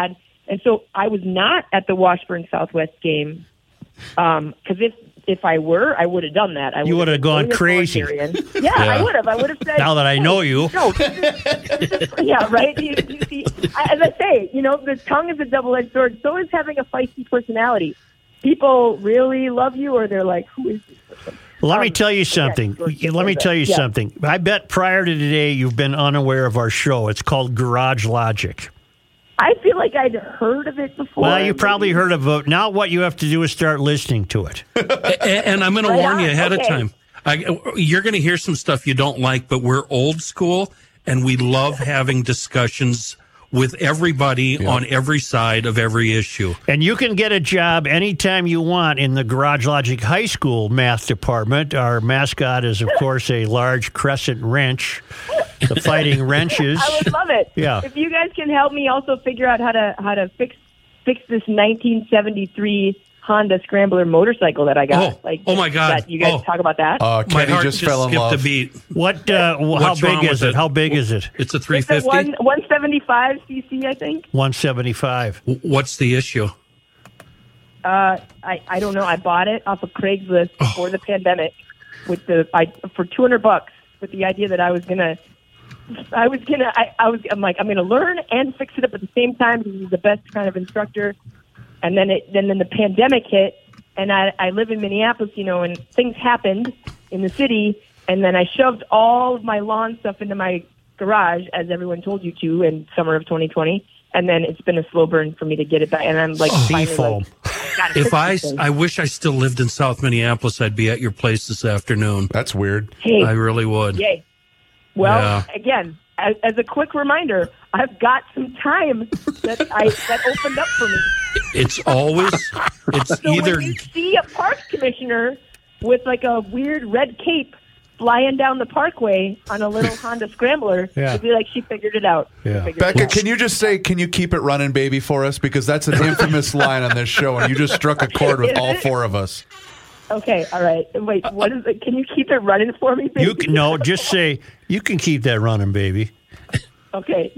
And so I was not at the Washburn Southwest game because um, if if I were, I would have done that. I You would have gone crazy. Yeah, yeah, I would have. I would have said. Now that I know you. No, this is, this is, yeah, right. You, you see, I, as I say, you know, the tongue is a double-edged sword. So is having a feisty personality. People really love you, or they're like, "Who is this person?" Let um, me tell you something. yeah, Let me tell you yeah. something. I bet prior to today you've been unaware of our show. It's called Garage Logic. I feel like I'd heard of it before. Well, you probably heard of it. Now what you have to do is start listening to it. and, and I'm going to Right warn you on. ahead Okay. of time. I, you're going to hear some stuff you don't like, but we're old school, and we love having discussions with everybody Yeah. on every side of every issue. And you can get a job anytime you want in the Garage Logic High School math department. Our mascot is, of course, a large crescent wrench. The Fighting Wrenches. I would love it. Yeah. If you guys can help me also figure out how to how to fix fix this nineteen seventy-three Honda Scrambler motorcycle that I got. Oh, like, oh my God. that- you guys Oh. talk about that? Uh, My Kenny heart just just, fell in skipped love. a beat. What? Uh, wh- how What's wrong big is with it? it? How big is it? It's a It's a 350. one one seventy five cc, I think. one seventy-five. What's the issue? Uh, I I don't know. I bought it off of Craigslist Oh. before the pandemic with the I for two hundred bucks with the idea that I was gonna. I was gonna. I, I was. I'm like. I'm gonna learn and fix it up at the same time because he's the best kind of instructor. And then it. Then then the pandemic hit, and I I live in Minneapolis, you know, and things happened in the city, and then I shoved all of my lawn stuff into my garage, as everyone told you to, in summer of twenty twenty. And then it's been a slow burn for me to get it back. And I'm like, finally, Seafoam. like, gotta fix If I, this thing. I wish I still lived in South Minneapolis, I'd be at your place this afternoon. That's weird. hey, I really would. Yay. Well, Yeah. again, as, as a quick reminder, I've got some time that I that opened up for me. It's always, it's So either, when you see a parks commissioner with like a weird red cape flying down the parkway on a little Honda Scrambler, Yeah. you'd be like, she figured it out. She Yeah. figured it Becca, out. can you just say, can you keep it running, baby, for us? Because that's an infamous line on this show, and you just struck a chord with Is all it? four of us. Okay, all right. Wait, what is it? Can you keep it running for me, baby? You can, no, just say you can keep that running, baby. Okay.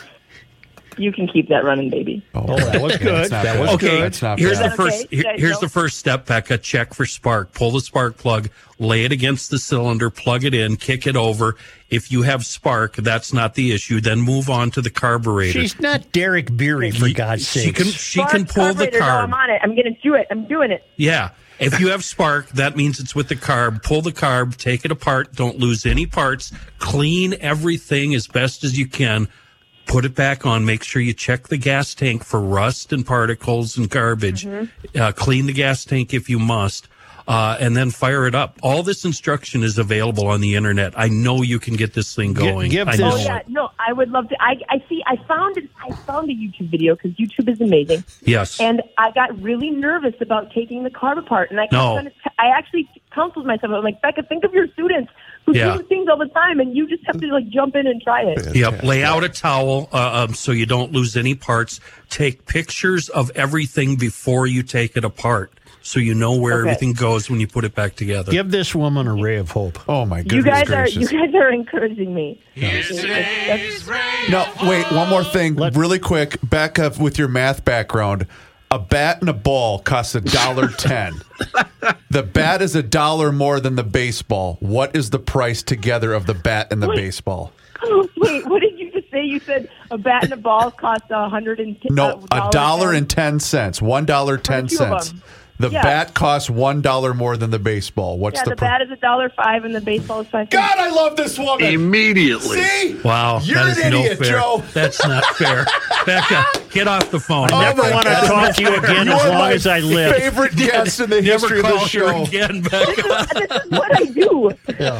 You can keep that running, baby. Oh, that was good. That's not That bad. was okay, That's not here's bad. the first, Okay, here- guys here's know. the first step, Becca. Check for spark. Pull the spark plug, lay it against the cylinder, plug it in, kick it over. If you have spark, that's not the issue. Then move on to the carburetor. She's not Derek Beery, for God's She sake. can, she Spark can pull the carburetor. No, carb. I'm on it. I'm going to do it. I'm doing it. Yeah. If you have spark, that means it's with the carb. Pull the carb, take it apart. Don't lose any parts. Clean everything as best as you can. Put it back on. Make sure you check the gas tank for rust and particles and garbage. Mm-hmm. Uh, clean the gas tank if you must. Uh, and then fire it up. All this instruction is available on the internet. I know you can get this thing going. give I this- know Oh it. yeah, no, I would love to. I, I see. I found it. I found a YouTube video because YouTube is amazing, Yes. and I got really nervous about taking the carb apart. And I, kept No. trying to t- I actually counseled myself. I'm like, Becca, think of your students who Yeah. do things all the time, and you just have to like jump in and try it. Yep. Lay out a towel uh, um, so you don't lose any parts. Take pictures of everything before you take it apart so you know where Okay. everything goes when you put it back together. Give this woman a ray of hope. Oh, my You goodness guys are gracious. you guys are encouraging me. It's- it's- No, wait, one more thing, Let- really quick. Back up with your math background. A bat and a ball costs a dollar ten. The bat is a dollar more than the baseball. What is the price together of the bat and the Wait. baseball? Oh, wait, what did you just say? You said a bat and a ball cost a hundred and ten. No, a dollar and ten cents. One dollar ten two of cents. them. The Yeah. bat costs one dollar more than the baseball. What's Yeah, the, the pri- bat is a dollar five, and the baseball is five. God, I love this woman. Immediately. See? Wow, You're that is an idiot, no fair. Joe. That's not fair. Becca, get off the phone. Oh, Never my want to God. talk to you again You're as long my as I live. favorite guest in the history Never of call the show. her again, Becca. This is what I do.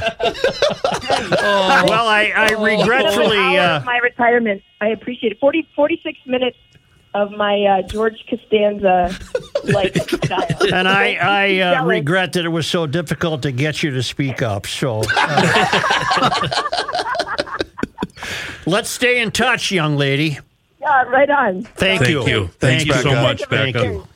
Well, I, I regretfully. An hour Uh, of my retirement. I appreciate it. forty, forty-six minutes of my uh, George Costanza like style. And I, I uh, Jealous. regret that it was so difficult to get you to speak up. So uh, let's stay in touch, young lady. Yeah, right on. Thank, Thank you. you. Thanks, Thank you so Becca. much, Thank Becca. you.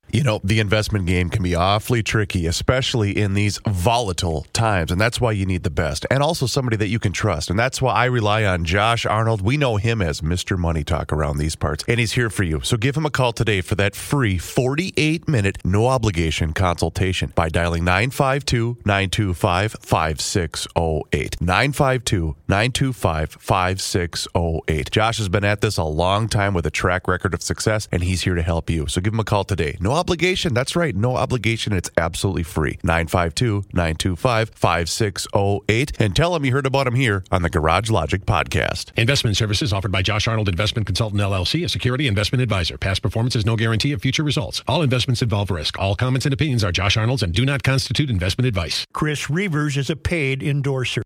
You know, the investment game can be awfully tricky, especially in these volatile times. And that's why you need the best and also somebody that you can trust. And that's why I rely on Josh Arnold. We know him as Mister Money Talk around these parts. And he's here for you. So give him a call today for that free forty-eight minute, no obligation consultation by dialing nine five two, nine two five, five six zero eight. nine five two, nine two five, five six zero eight. Josh has been at this a long time with a track record of success, and he's here to help you. So give him a call today. No obligation. That's right. No obligation. It's absolutely free. nine five two, nine two five, five six zero eight. And tell him you heard about him here on the Garage Logic podcast. Investment services offered by Josh Arnold Investment Consultant, L L C, a security investment advisor. Past performance is no guarantee of future results. All investments involve risk. All comments and opinions are Josh Arnold's and do not constitute investment advice. Chris Reavers is a paid endorser.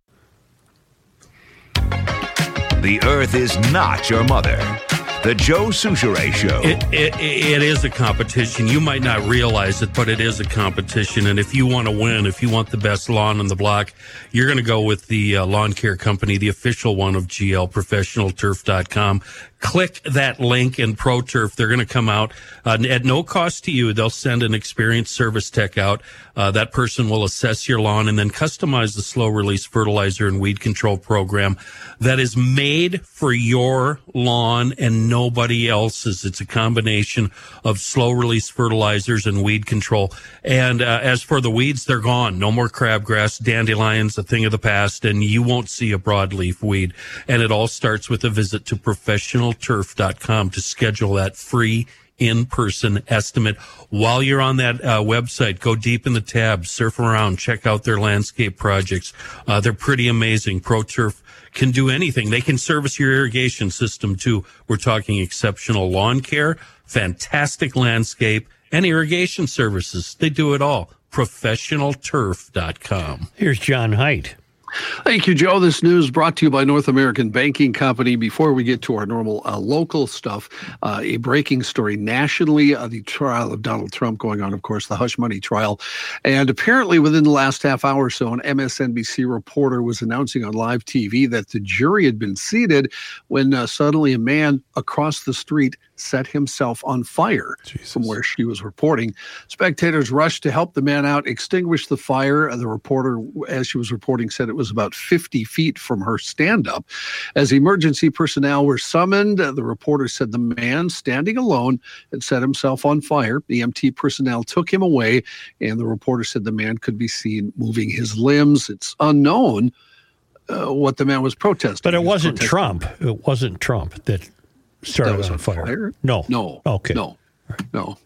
The earth is not your mother. The Joe Souchere Show. It, it, it is a competition. You might not realize it, but it is a competition. And if you want to win, if you want the best lawn on the block, you're going to go with the uh, lawn care company, the official one of G L, professional turf dot com. Click that link in ProTurf. They're going to come out uh, at no cost to you. They'll send an experienced service tech out. Uh, that person will assess your lawn and then customize the slow release fertilizer and weed control program that is made for your lawn and nobody else's. It's a combination of slow release fertilizers and weed control. And uh, as for the weeds, they're gone. No more crabgrass, dandelions, a thing of the past, and you won't see a broadleaf weed. And it all starts with a visit to professional turf dot com to schedule that free in-person estimate. While you're on that uh, website, go deep in the tabs, surf around, check out their landscape projects. Uh, they're pretty amazing. ProTurf can do anything. They can service your irrigation system too. We're talking exceptional lawn care, fantastic landscape, and irrigation services. They do it all. professional turf dot com. Here's John Haidt. Thank you, Joe. This news brought to you by North American Banking Company. Before we get to our normal uh, local stuff, uh, a breaking story nationally, uh, the trial of Donald Trump going on, of course, the hush money trial. And apparently within the last half hour or so, an M S N B C reporter was announcing on live T V that the jury had been seated when uh, suddenly a man across the street set himself on fire. Jesus. From where she was reporting. Spectators rushed to help the man out, extinguish the fire. The reporter, as she was reporting, said it was about fifty feet from her stand-up. As emergency personnel were summoned, the reporter said the man standing alone had set himself on fire. The E M T personnel took him away, and the reporter said the man could be seen moving his limbs. It's unknown uh, what the man was protesting. But it wasn't protesting. Trump. It wasn't Trump that started That was on fire. fire? No. No. Okay. No. No.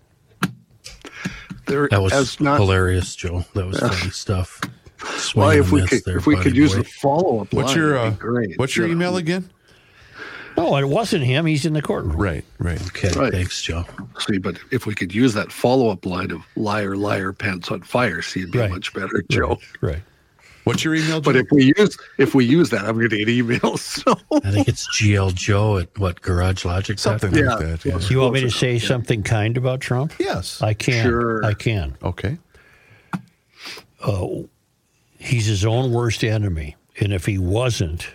There That was has not, hilarious, Joe. That was Uh, funny stuff. well, Swing if and we miss could, there, if we buddy could use boy. the follow-up line, What's your uh, that'd be great. what's your Yeah. email again? No, it wasn't him. He's in the courtroom. Right, right. Okay, Right. thanks, Joe. See, but if we could use that follow-up line of liar, liar, pants on fire, see, it'd be Right. much better, Joe. Right. right. What's your email? But Joe? if we use if we use that, I'm going to get emails. So I think it's G L Joe at what, Garage Logic? Something Yeah. like that. Yeah. You want me to say something kind about Trump? Yes. I can. Sure. I can. Okay. Uh, he's his own worst enemy. And if he wasn't,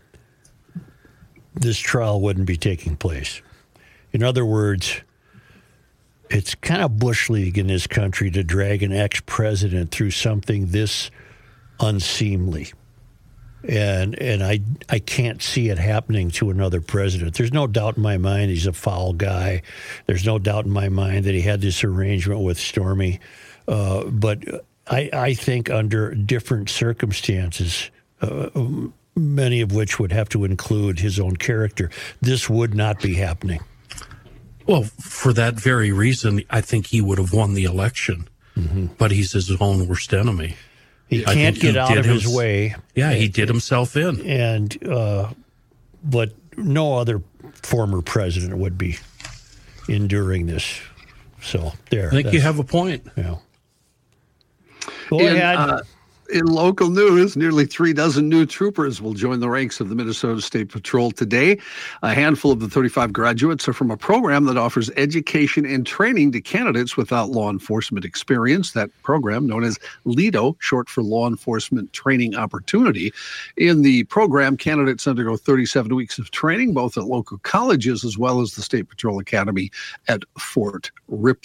this trial wouldn't be taking place. In other words, it's kind of Bush League in this country to drag an ex-president through something this unseemly. And and I I can't see it happening to another president. There's no doubt in my mind he's a foul guy. There's no doubt in my mind that he had this arrangement with Stormy. Uh, but I, I think under different circumstances, uh, many of which would have to include his own character, this would not be happening. Well, for that very reason, I think he would have won the election. Mm-hmm. But he's his own worst enemy. He I can't think get he out did of his hims- way. Yeah, he did himself in. And uh, but no other former president would be enduring this. So there. I think you that's- have a point. Yeah. Go in, ahead. uh, in local news, nearly three dozen new troopers will join the ranks of the Minnesota State Patrol today. A handful of the thirty-five graduates are from a program that offers education and training to candidates without law enforcement experience. That program, known as LEADO, short for Law Enforcement Training Opportunity. In the program, candidates undergo thirty-seven weeks of training, both at local colleges as well as the State Patrol Academy at Fort Ripley.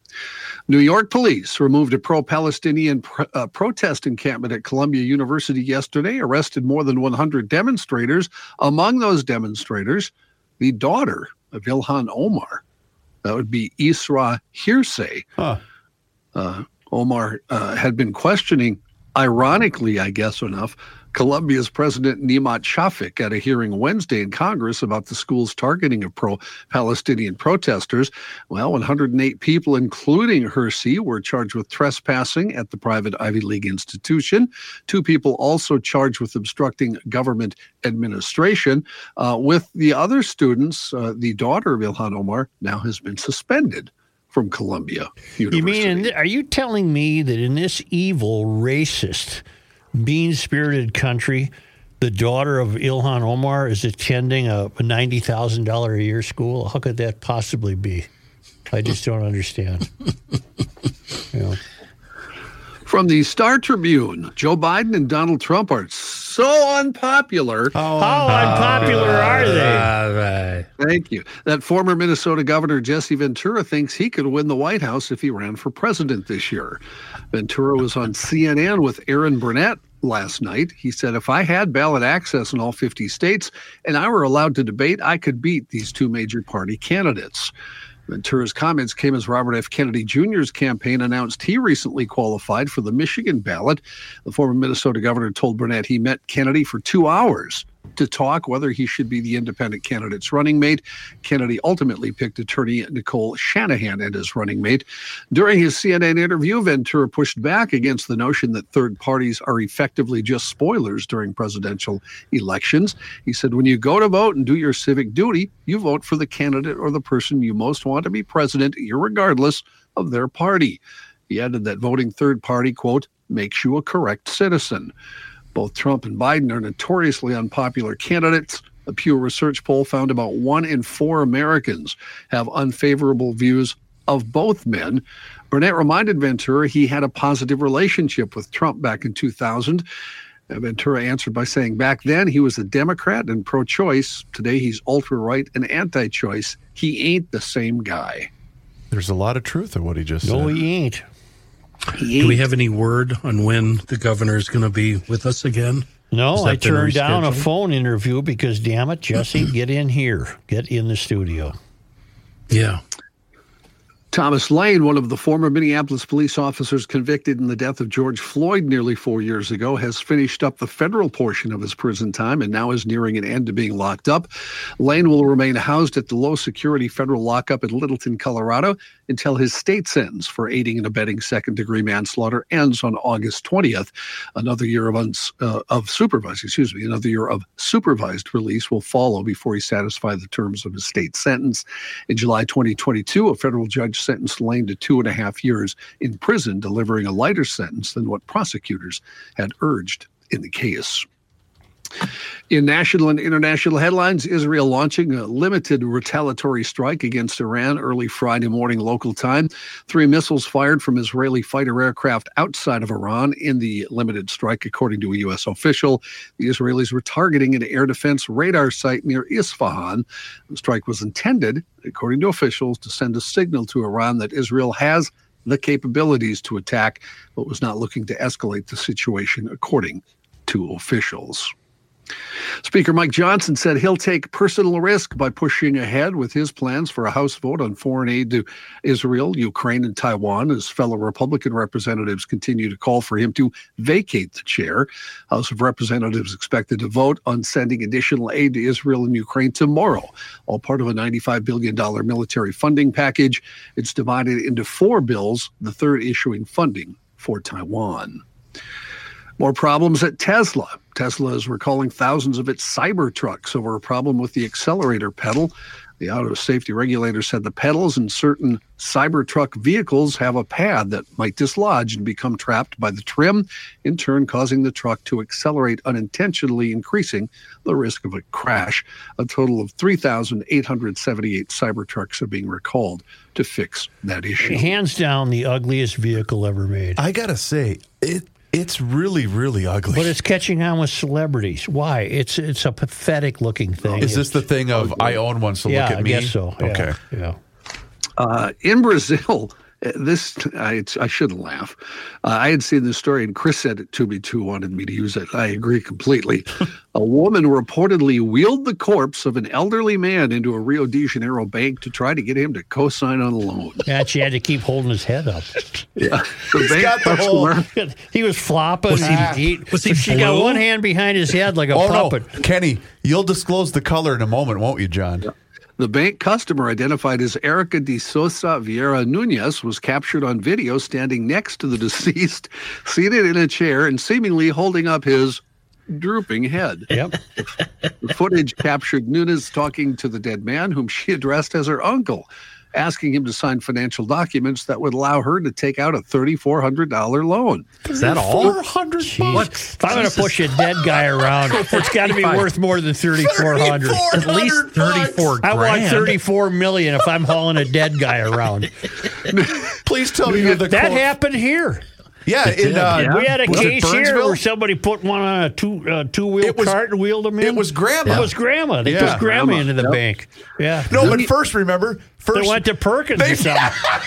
New York police removed a pro-Palestinian pr- uh, protest encampment at Columbia University yesterday, arrested more than one hundred demonstrators. Among those demonstrators, the daughter of Ilhan Omar. That would be Isra Hirsi. Huh. Uh, Omar uh, had been questioning, ironically, I guess enough, Columbia's President Nemat Shafik at a hearing Wednesday in Congress about the school's targeting of pro-Palestinian protesters. Well, one hundred eight people, including Hirsi, were charged with trespassing at the private Ivy League institution. Two people also charged with obstructing government administration. Uh, with the other students, uh, the daughter of Ilhan Omar now has been suspended from Columbia University. You mean, in, are you telling me that in this evil, racist, mean-spirited country, the daughter of Ilhan Omar is attending a ninety thousand dollars a year school? How could that possibly be? I just don't understand. You know. From the Star Tribune, Joe Biden and Donald Trump are so unpopular. How, How unpopular uh, are they? Uh, Thank you. That former Minnesota Governor Jesse Ventura thinks he could win the White House if he ran for president this year. Ventura was on C N N with Aaron Burnett last night. He said, if I had ballot access in all fifty states and I were allowed to debate, I could beat these two major party candidates. Ventura's comments came as Robert F. Kennedy Junior's campaign announced he recently qualified for the Michigan ballot. The former Minnesota governor told Burnett he met Kennedy for two hours to talk whether he should be the independent candidate's running mate. Kennedy ultimately picked attorney Nicole Shanahan as his running mate. During his C N N interview, Ventura pushed back against the notion that third parties are effectively just spoilers during presidential elections. He said, when you go to vote and do your civic duty, you vote for the candidate or the person you most want to be president, irregardless of their party. He added that voting third party, quote, makes you a correct citizen. Both Trump and Biden are notoriously unpopular candidates. A Pew Research poll found about one in four Americans have unfavorable views of both men. Burnett reminded Ventura he had a positive relationship with Trump back in two thousand. Ventura answered by saying back then he was a Democrat and pro-choice. Today he's ultra-right and anti-choice. He ain't the same guy. There's a lot of truth in what he just no, said. No, he ain't. Do we have any word on when the governor is going to be with us again? No, I turned down a phone interview because, damn it, Jesse, get in here. Get in the studio. Yeah. Thomas Lane, one of the former Minneapolis police officers convicted in the death of George Floyd nearly four years ago, has finished up the federal portion of his prison time and now is nearing an end to being locked up. Lane will remain housed at the low-security federal lockup in Littleton, Colorado, until his state sentence for aiding and abetting second-degree manslaughter ends on August twentieth. Another year of uns, uh, of supervised, excuse me, another year of supervised release will follow before he satisfies the terms of his state sentence. In July twenty twenty-two, a federal judge sentenced Lane to two and a half years in prison, delivering a lighter sentence than what prosecutors had urged in the case. In national and international headlines, Israel launching a limited retaliatory strike against Iran early Friday morning local time. Three missiles fired from Israeli fighter aircraft outside of Iran in the limited strike, according to a U S official. The Israelis were targeting an air defense radar site near Isfahan. The strike was intended, according to officials, to send a signal to Iran that Israel has the capabilities to attack, but was not looking to escalate the situation, according to officials. Speaker Mike Johnson said he'll take personal risk by pushing ahead with his plans for a House vote on foreign aid to Israel, Ukraine, and Taiwan as fellow Republican representatives continue to call for him to vacate the chair. House of Representatives expected to vote on sending additional aid to Israel and Ukraine tomorrow, all part of a ninety-five billion dollars military funding package. It's divided into four bills, the third issuing funding for Taiwan. More problems at Tesla. Tesla is recalling thousands of its Cybertrucks over a problem with the accelerator pedal. The auto safety regulator said the pedals in certain Cybertruck vehicles have a pad that might dislodge and become trapped by the trim, in turn causing the truck to accelerate unintentionally, increasing the risk of a crash. A total of three thousand eight hundred seventy-eight Cybertrucks are being recalled to fix that issue. Hands down, the ugliest vehicle ever made. I gotta say, it it's really, really ugly. But it's catching on with celebrities. Why? It's it's a pathetic looking thing. Is this it's the thing of ugly. I own one, so yeah, look at me? I guess so. Okay. Yeah. yeah. Uh, in Brazil, Uh, This, I, I shouldn't laugh. Uh, I had seen this story, and Chris said it to me too, wanted me to use it. I agree completely. A woman reportedly wheeled the corpse of an elderly man into a Rio de Janeiro bank to try to get him to co-sign on a loan. Yeah, she had to keep holding his head up. Yeah, the He's bank got the whole- customer. He was flopping. Was he- he, was he she got blue? one hand behind his head like a Oh puppet. no, Kenny, you'll disclose the color in a moment, won't you, John? The bank customer, identified as Erica de Sosa Vieira Nunez, was captured on video standing next to the deceased, seated in a chair and seemingly holding up his drooping head. Yep. The footage captured Nunez talking to the dead man, whom she addressed as her uncle, asking him to sign financial documents that would allow her to take out a three thousand four hundred dollars loan. Is that all? Four hundred What? If I'm going to push a dead guy around, it's got to be worth more than thirty-four hundred. At least thirty-four I grand. want thirty-four million if I'm hauling a dead guy around. Please tell me you're the That quote- happened here. Yeah, in, uh, Yeah. We had a was it case here Burnsville? where somebody put one on a two uh, two wheel It was- cart and wheeled him in. it was Grandma. It was grandma. They Yeah. took grandma, Grandma, into the yep. bank. Yeah. No, but first, remember, first They went to Perkins They- or something.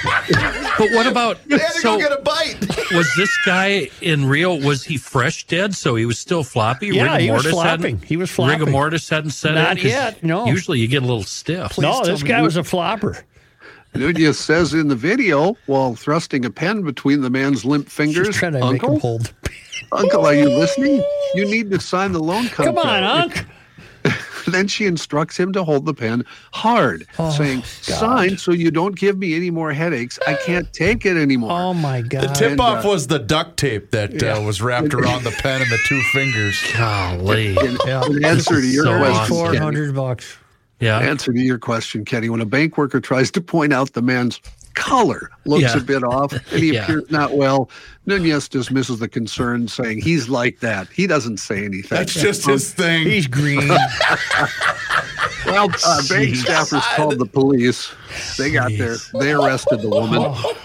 But what about they had to so? go get a bite. Was this guy in Rio? Was he fresh dead? So he was still floppy. Yeah, Rigor he was mortis flopping. hadn't- He was flopping. Rigor mortis hadn't set Not in. 'Cause yet, no. Usually you get a little stiff. No, tell this me guy you- was a flopper. Nunez says in the video, while thrusting a pen between the man's limp fingers, She's trying to make him Uncle, hold. Uncle, are you listening? You need to sign the loan Come contract. on, Unc. Then she instructs him to hold the pen hard, Oh, saying, sign so you don't give me any more headaches. I can't take it anymore. Oh, my God. The tip And, off uh, was the duct tape that uh, was wrapped around the pen and the two fingers. Golly. Yeah. In answer to your So question, awesome. Four Kenny, hundred bucks. Yeah. answer to your question, Kenny, when a bank worker tries to point out the man's color looks Yeah. a bit off and he Yeah. appears not well, Nunez dismisses the concern, saying he's like that. He doesn't say anything. That's just his thing. He's green. Well, uh, bank Jeez. staffers called the police. They got there. They arrested the woman.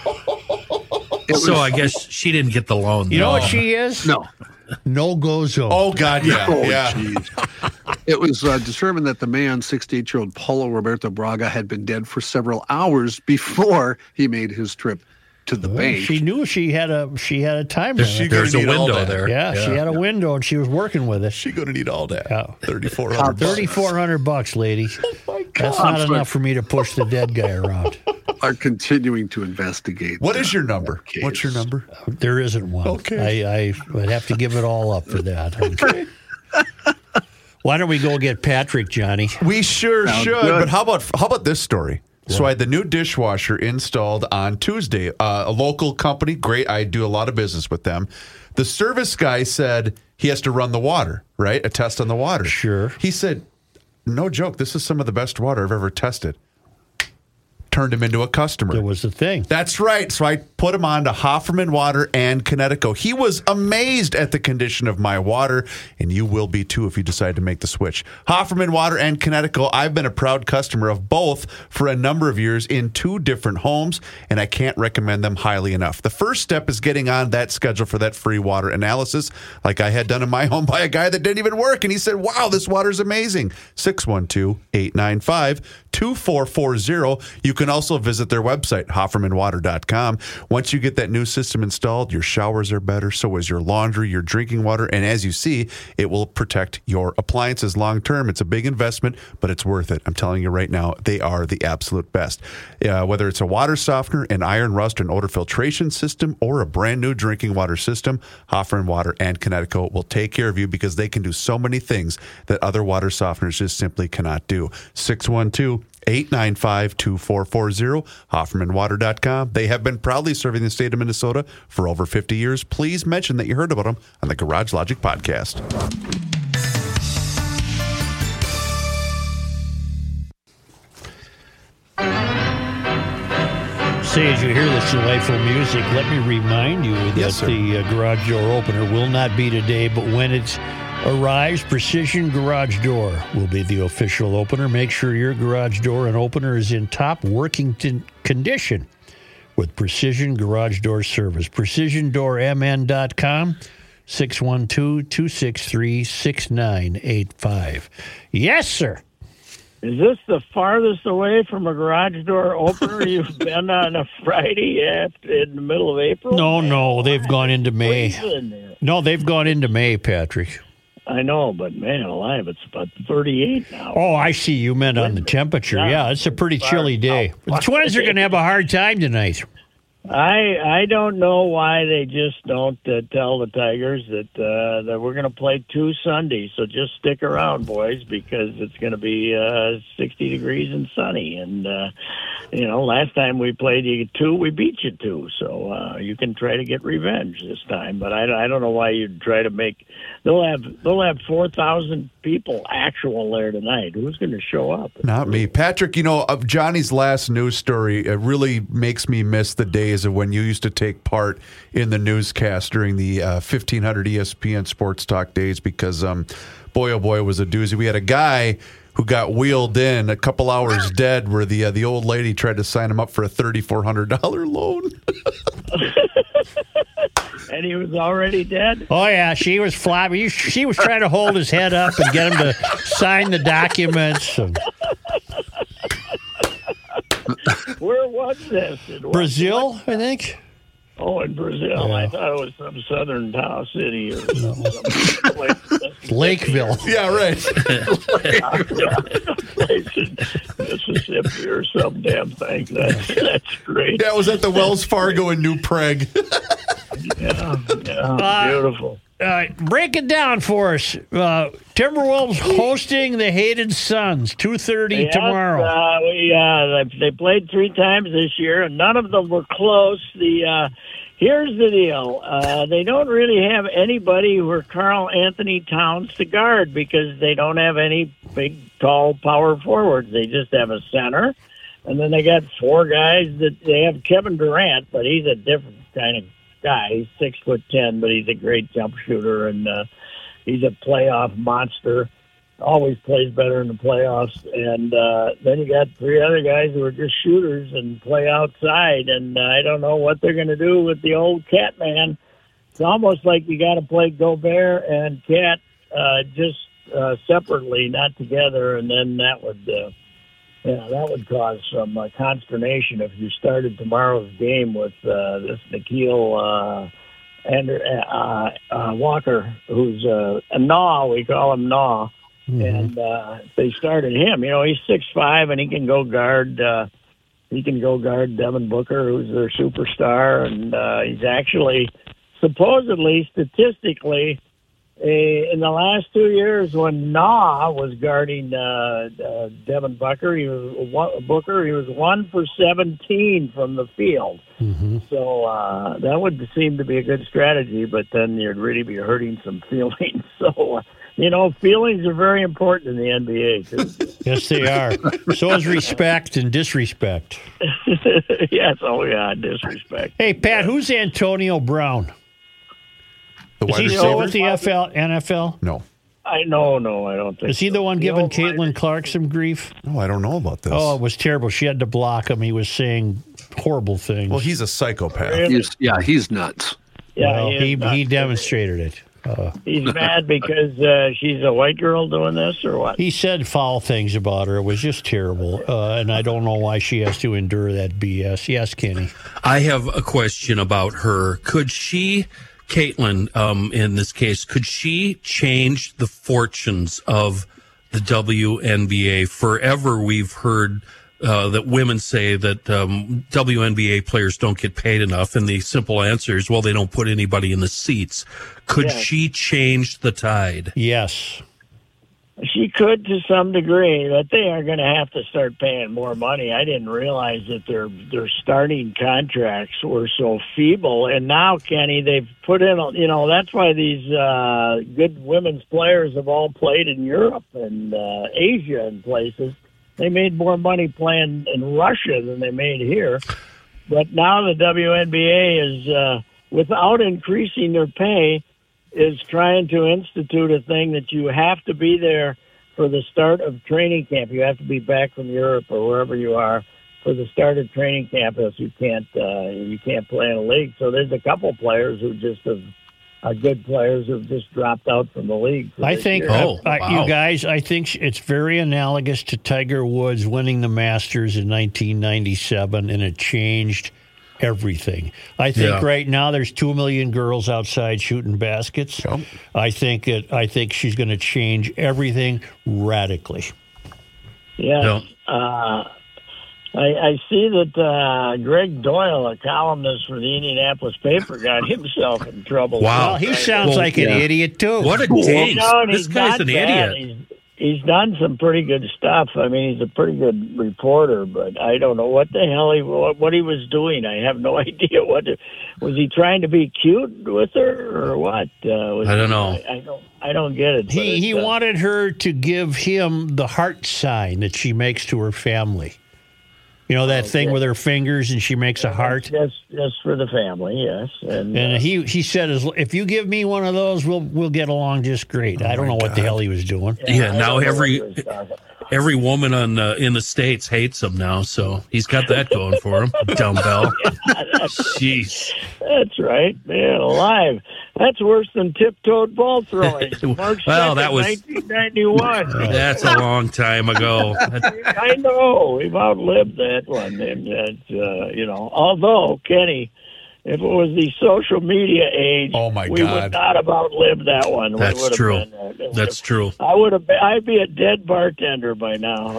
It So was- I guess she didn't get the loan. You know though. what she is? no. No go zone. Oh God, yeah, Oh, yeah. jeez. It was uh, determined that the man, sixty-eight-year-old Paulo Roberto Braga, had been dead for several hours before he made his trip to the bank. She knew she had a she had a time Is she limit. gonna There's a need all window that? there. Yeah, she had a window and she was working with it. She gonna need all that. Yeah. Thirty-four hundred. Thirty-four hundred bucks, lady. That's not God. enough for me to push the dead guy around. Are continuing to investigate. What uh, is your number? case. What's your number? There isn't one. Okay. I, I would have to give it all up for that. Okay. Why don't we go get Patrick, Johnny? We sure Sounds should. good. But how about how about this story? So I had the new dishwasher installed on Tuesday. Uh, a local company, great. I do a lot of business with them. The service guy said he has to run the water, right? A test on the water. Sure. He said, no joke, this is some of the best water I've ever tested. Turned him into a customer. There was the thing. That's right. So I put him on to Hofferman Water and Connecticut. He was amazed at the condition of my water, and you will be too if you decide to make the switch. Hofferman Water and Connecticut. I've been a proud customer of both for a number of years in two different homes, and I can't recommend them highly enough. The first step is getting on that schedule for that free water analysis, like I had done in my home by a guy that didn't even work, and he said, wow, this water's amazing. six one two, eight nine five, two four four zero. You can also visit their website, hofferman water dot com. Once you get that new system installed, your showers are better, so is your laundry, your drinking water, and as you see, it will protect your appliances long term. It's a big investment, but it's worth it. I'm telling you right now, they are the absolute best. Uh, whether it's a water softener, an iron rust and odor filtration system, or a brand new drinking water system, Hofferman Water and Connecticut will take care of you because they can do so many things that other water softeners just simply cannot do. six one two, eight nine five, two four four zero, hofferman water dot com. They have been proudly serving the state of Minnesota for over fifty years. Please mention that you heard about them on the Garage Logic podcast. Say, as you hear this delightful music, let me remind you that Yes, sir. the uh, garage door opener will not be today, but when it arrives, Precision Garage Door will be the official opener. Make sure your garage door and opener is in top working t- condition with Precision Garage Door Service. precision door m n dot com, six one two, two six three, six nine eight five. Yes, sir. Is this the farthest away from a garage door opener you've been on a Friday after, in the middle of April? No, no, they've gone into May. Freezing there. No, they've gone into May, Patrick. I know, but man alive, it's about thirty-eight now. Oh, I see. You meant on the temperature. Yeah, it's a pretty chilly day. The Twins are going to have a hard time tonight. I I don't know why they just don't uh, tell the Tigers that uh, that we're going to play two Sundays. So just stick around, boys, because it's going to be uh, sixty degrees and sunny. And uh, you know, last time we played you two, we beat you two. So uh, you can try to get revenge this time. But I, I don't know why you'd try to make. They'll have they'll have four thousand people actual there tonight. Who's going to show up? Not me, Patrick. You know, uh, Johnny's last news story uh, really makes me miss the days of when you used to take part in the newscast during the uh, fifteen hundred E S P N Sports Talk days, because um, boy, oh boy, it was a doozy. We had a guy who got wheeled in a couple hours dead, where the uh, the old lady tried to sign him up for a thirty-four hundred dollars loan. And he was already dead? Oh, yeah, she was floppy. She was trying to hold his head up and get him to sign the documents. And... Where was this? In Brazil, what? I think. Oh, in Brazil. Yeah. I thought it was some southern town city or some place. Lakeville. Yeah, right. Place in Mississippi or some damn thing. That's, that's great. Yeah, it was at the Wells Fargo in New Prague. Yeah, yeah, Uh, beautiful. Uh, break it down for us. Uh, Timberwolves hosting the Hated Suns, two thirty Yes, tomorrow. Uh, we uh, they, they played three times this year, and none of them were close. The uh, here's the deal: uh, they don't really have anybody who are Karl Anthony Towns to guard, because they don't have any big, tall power forwards. They just have a center, and then they got four guys that they have Kevin Durant, but he's a different kind of guy. He's six foot ten, but he's a great jump shooter, and uh, he's a playoff monster. Always plays better in the playoffs. And uh, then you got three other guys who are just shooters and play outside. And uh, I don't know what they're going to do with the old Cat man. It's almost like you got to play Gobert and Cat uh, just uh, separately, not together, and then that would. Uh, Yeah, that would cause some uh, consternation if you started tomorrow's game with uh, this Nikhil uh, Ander, uh, uh, Walker, who's uh, a Naw, we call him Naw, mm-hmm. and uh, they started him. You know, he's six five, and he can go guard. Uh, he can go guard Devin Booker, who's their superstar, and uh, he's actually supposedly, statistically. Uh, in the last two years, when Nah was guarding uh, uh, Devin Booker, he was one, Booker. He was one for seventeen from the field. Mm-hmm. So uh, that would seem to be a good strategy. But then you'd really be hurting some feelings. So uh, you know, feelings are very important in the N B A too. Yes, they are. So is respect and disrespect. Yes, oh yeah, disrespect. Hey, Pat, who's Antonio Brown? The Is he still with the F L, N F L? No. I no, no, I don't think. Is he so. the one giving You know, Caitlin Clark some grief? No, I don't know about this. Oh, it was terrible. She had to block him. He was saying horrible things. Well, he's a psychopath. Really? He's, yeah, he's nuts. Yeah, Well, he, is he, not- he demonstrated it. Uh, He's mad because uh, she's a white girl doing this, or what? he said foul things about her. It was just terrible. Uh, and I don't know why she has to endure that B S. Yes, Kenny. I have a question about her. Could she, Caitlin, um, in this case, could she change the fortunes of the W N B A? Forever we've heard uh, that women say that um, W N B A players don't get paid enough, and the simple answer is, well, they don't put anybody in the seats. Could Yeah. she change the tide? Yes. She could to some degree, but they are going to have to start paying more money. I didn't realize that their their starting contracts were so feeble, and now, Kenny, they've put in. You know, that's why these uh, good women's players have all played in Europe and uh, Asia and places. They made more money playing in Russia than they made here. But now the W N B A is, uh, without increasing their pay, is trying to institute a thing that you have to be there for the start of training camp. You have to be back from Europe or wherever you are for the start of training camp, else you can't uh, you can't play in a league. So there's a couple players who just have uh, good players have just dropped out from the league. for I this think, year. Oh, uh, wow. you guys, I think it's very analogous to Tiger Woods winning the Masters in nineteen ninety-seven, and it changed everything. I think Yeah. right now there's two million girls outside shooting baskets. I think it. I think she's going to change everything radically. Yeah. Uh, I, I see that uh, Greg Doyle, a columnist for the Indianapolis paper, got himself in trouble. Wow. Well, he sounds Well, like an yeah. idiot too. What a Well, dinks. no, and This he's guy's not an bad. idiot. He's, he's done some pretty good stuff. I mean, he's a pretty good reporter, but I don't know what the hell he what, what he was doing. I have no idea what was he trying to be cute with her or what? Uh, was I don't he- know. I, I don't. I don't get it. but He he it's, uh, wanted her to give him the heart sign that she makes to her family. You know that thing Okay. with her fingers and she makes a heart. Just, just for the family, yes. And, And uh, he he said, "As if you give me one of those, we'll we'll get along just great." I don't know what the hell he was doing. Yeah, I now don't know every what he was talking about. every woman on uh, in the States hates him now, so he's got that going for him. Dumbbell. Jeez. That's right, man. Alive. That's worse than tiptoed ball throwing. March Well, that was- nineteen ninety-one. That's a long time ago. That- I know we've outlived that one, and that uh, you know. Although Kenny, if it was the social media age, Oh, my we God. would not have outlived that one. We That's would have true. been, uh, it would That's have- true. I would have. Been, I'd be a dead bartender by now.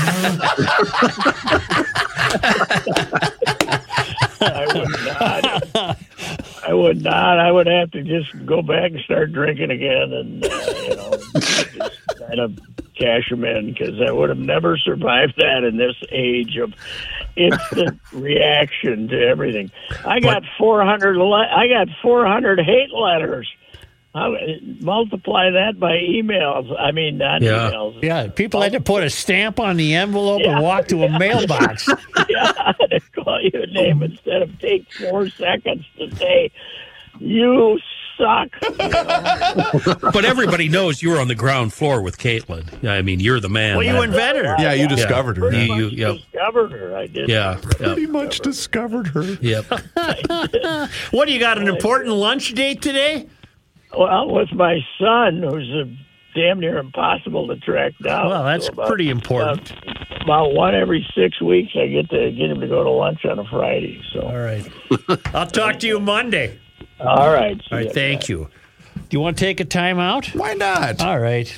I would not. I would not. I would have to just go back and start drinking again, and uh, you know, just kind of cash them in because I would have never survived that in this age of instant reaction to everything. I got four hundred. Le- I got four hundred hate letters. I, multiply that by emails. I mean, not Yeah. emails. Yeah, people had to put a stamp on the envelope and walk to a mailbox. Yeah, to call you a name instead of take four seconds to say, you suck. But everybody knows you were on the ground floor with Caitlin. I mean, you're the man. Well, you man. invented her. Yeah, you discovered her. You, Yeah. you, yep. Discovered her. I did. Yeah. Yep. Pretty much discovered her. Yep. What do you got? An important lunch date today? Well, with my son, who's a damn near impossible to track down. Well, that's So about- pretty important. About, about one every six weeks, I get to get him to go to lunch on a Friday. So, All right. I'll talk to you Monday. all right. All right, thank you. Do you want to take a time out? Why not? All right.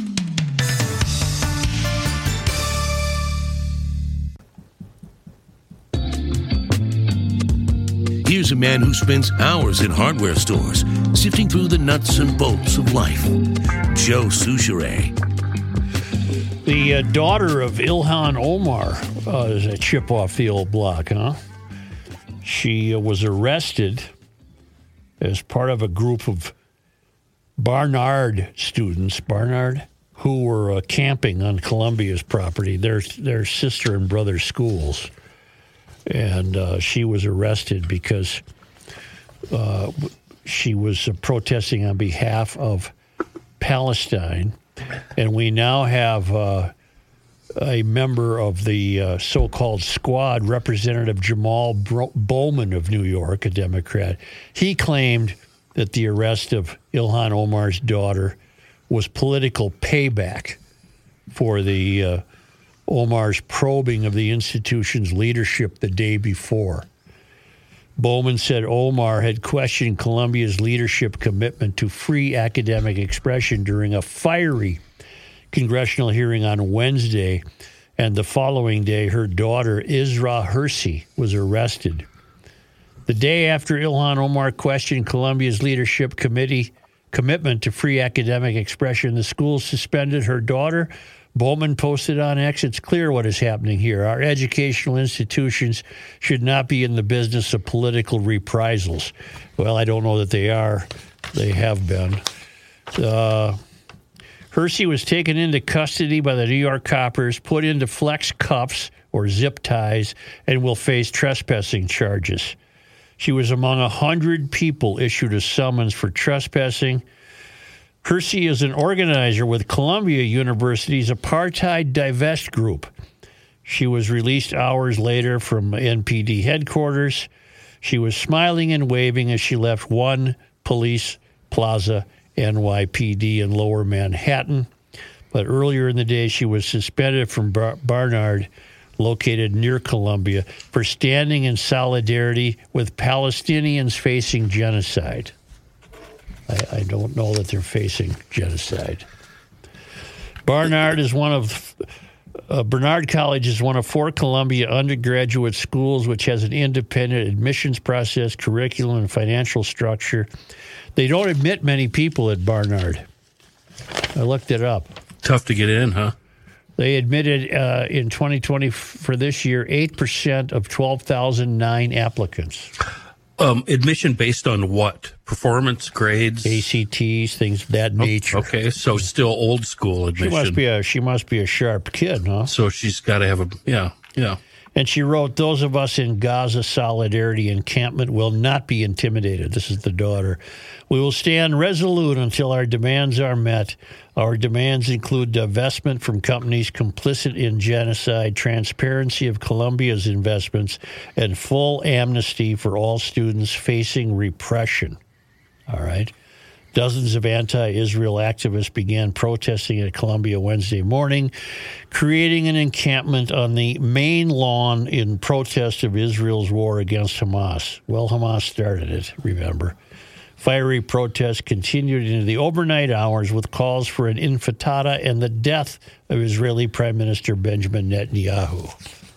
Here's a man who spends hours in hardware stores, sifting through the nuts and bolts of life. Joe Souchere. The uh, daughter of Ilhan Omar uh, is a chip off the old block, huh? She uh, was arrested as part of a group of Barnard students, Barnard, who were uh, camping on Columbia's property, their, their sister and brother schools. And uh, she was arrested because uh, she was uh, protesting on behalf of Palestine. And we now have uh, a member of the uh, so-called squad, Representative Jamal Bro- Bowman of New York, a Democrat. He claimed that the arrest of Ilhan Omar's daughter was political payback for the uh, Omar's probing of the institution's leadership the day before. Bowman said Omar had questioned Columbia's leadership commitment to free academic expression during a fiery congressional hearing on Wednesday, and the following day, her daughter, Isra Hersey, was arrested. The day after Ilhan Omar questioned Columbia's leadership committee commitment to free academic expression, the school suspended her daughter. Bowman posted on X, "It's clear what is happening here. Our educational institutions should not be in the business of political reprisals." Well, I don't know that they are. They have been. Uh, Hersey was taken into custody by the New York coppers, put into flex cuffs or zip ties, and will face trespassing charges. She was among a hundred people issued a summons for trespassing. Hersey is an organizer with Columbia University's Apartheid Divest Group. She was released hours later from N P D headquarters. She was smiling and waving as she left one police Plaza, N Y P D in Lower Manhattan. But earlier in the day, she was suspended from Bar- Barnard, located near Columbia, for standing in solidarity with Palestinians facing genocide. I, I don't know that they're facing genocide. Barnard is one of uh, Barnard College is one of four Columbia undergraduate schools which has an independent admissions process, curriculum, and financial structure. They don't admit many people at Barnard. I looked it up. Tough to get in, huh? They admitted uh, in twenty twenty for this year eight percent of twelve thousand nine applicants. Um, admission based on what? Performance, grades, A C Ts, things of that nature. Oh, okay, so still old school admission. She must be a she must be a sharp kid, huh? So she's got to have a yeah, yeah. And she wrote, "Those of us in Gaza Solidarity Encampment will not be intimidated." This is the daughter. "We will stand resolute until our demands are met. Our demands include divestment from companies complicit in genocide, transparency of Columbia's investments, and full amnesty for all students facing repression." All right. Dozens of anti-Israel activists began protesting at Columbia Wednesday morning, creating an encampment on the main lawn in protest of Israel's war against Hamas. Well, Hamas started it, remember. Fiery protests continued into the overnight hours with calls for an intifada and the death of Israeli Prime Minister Benjamin Netanyahu.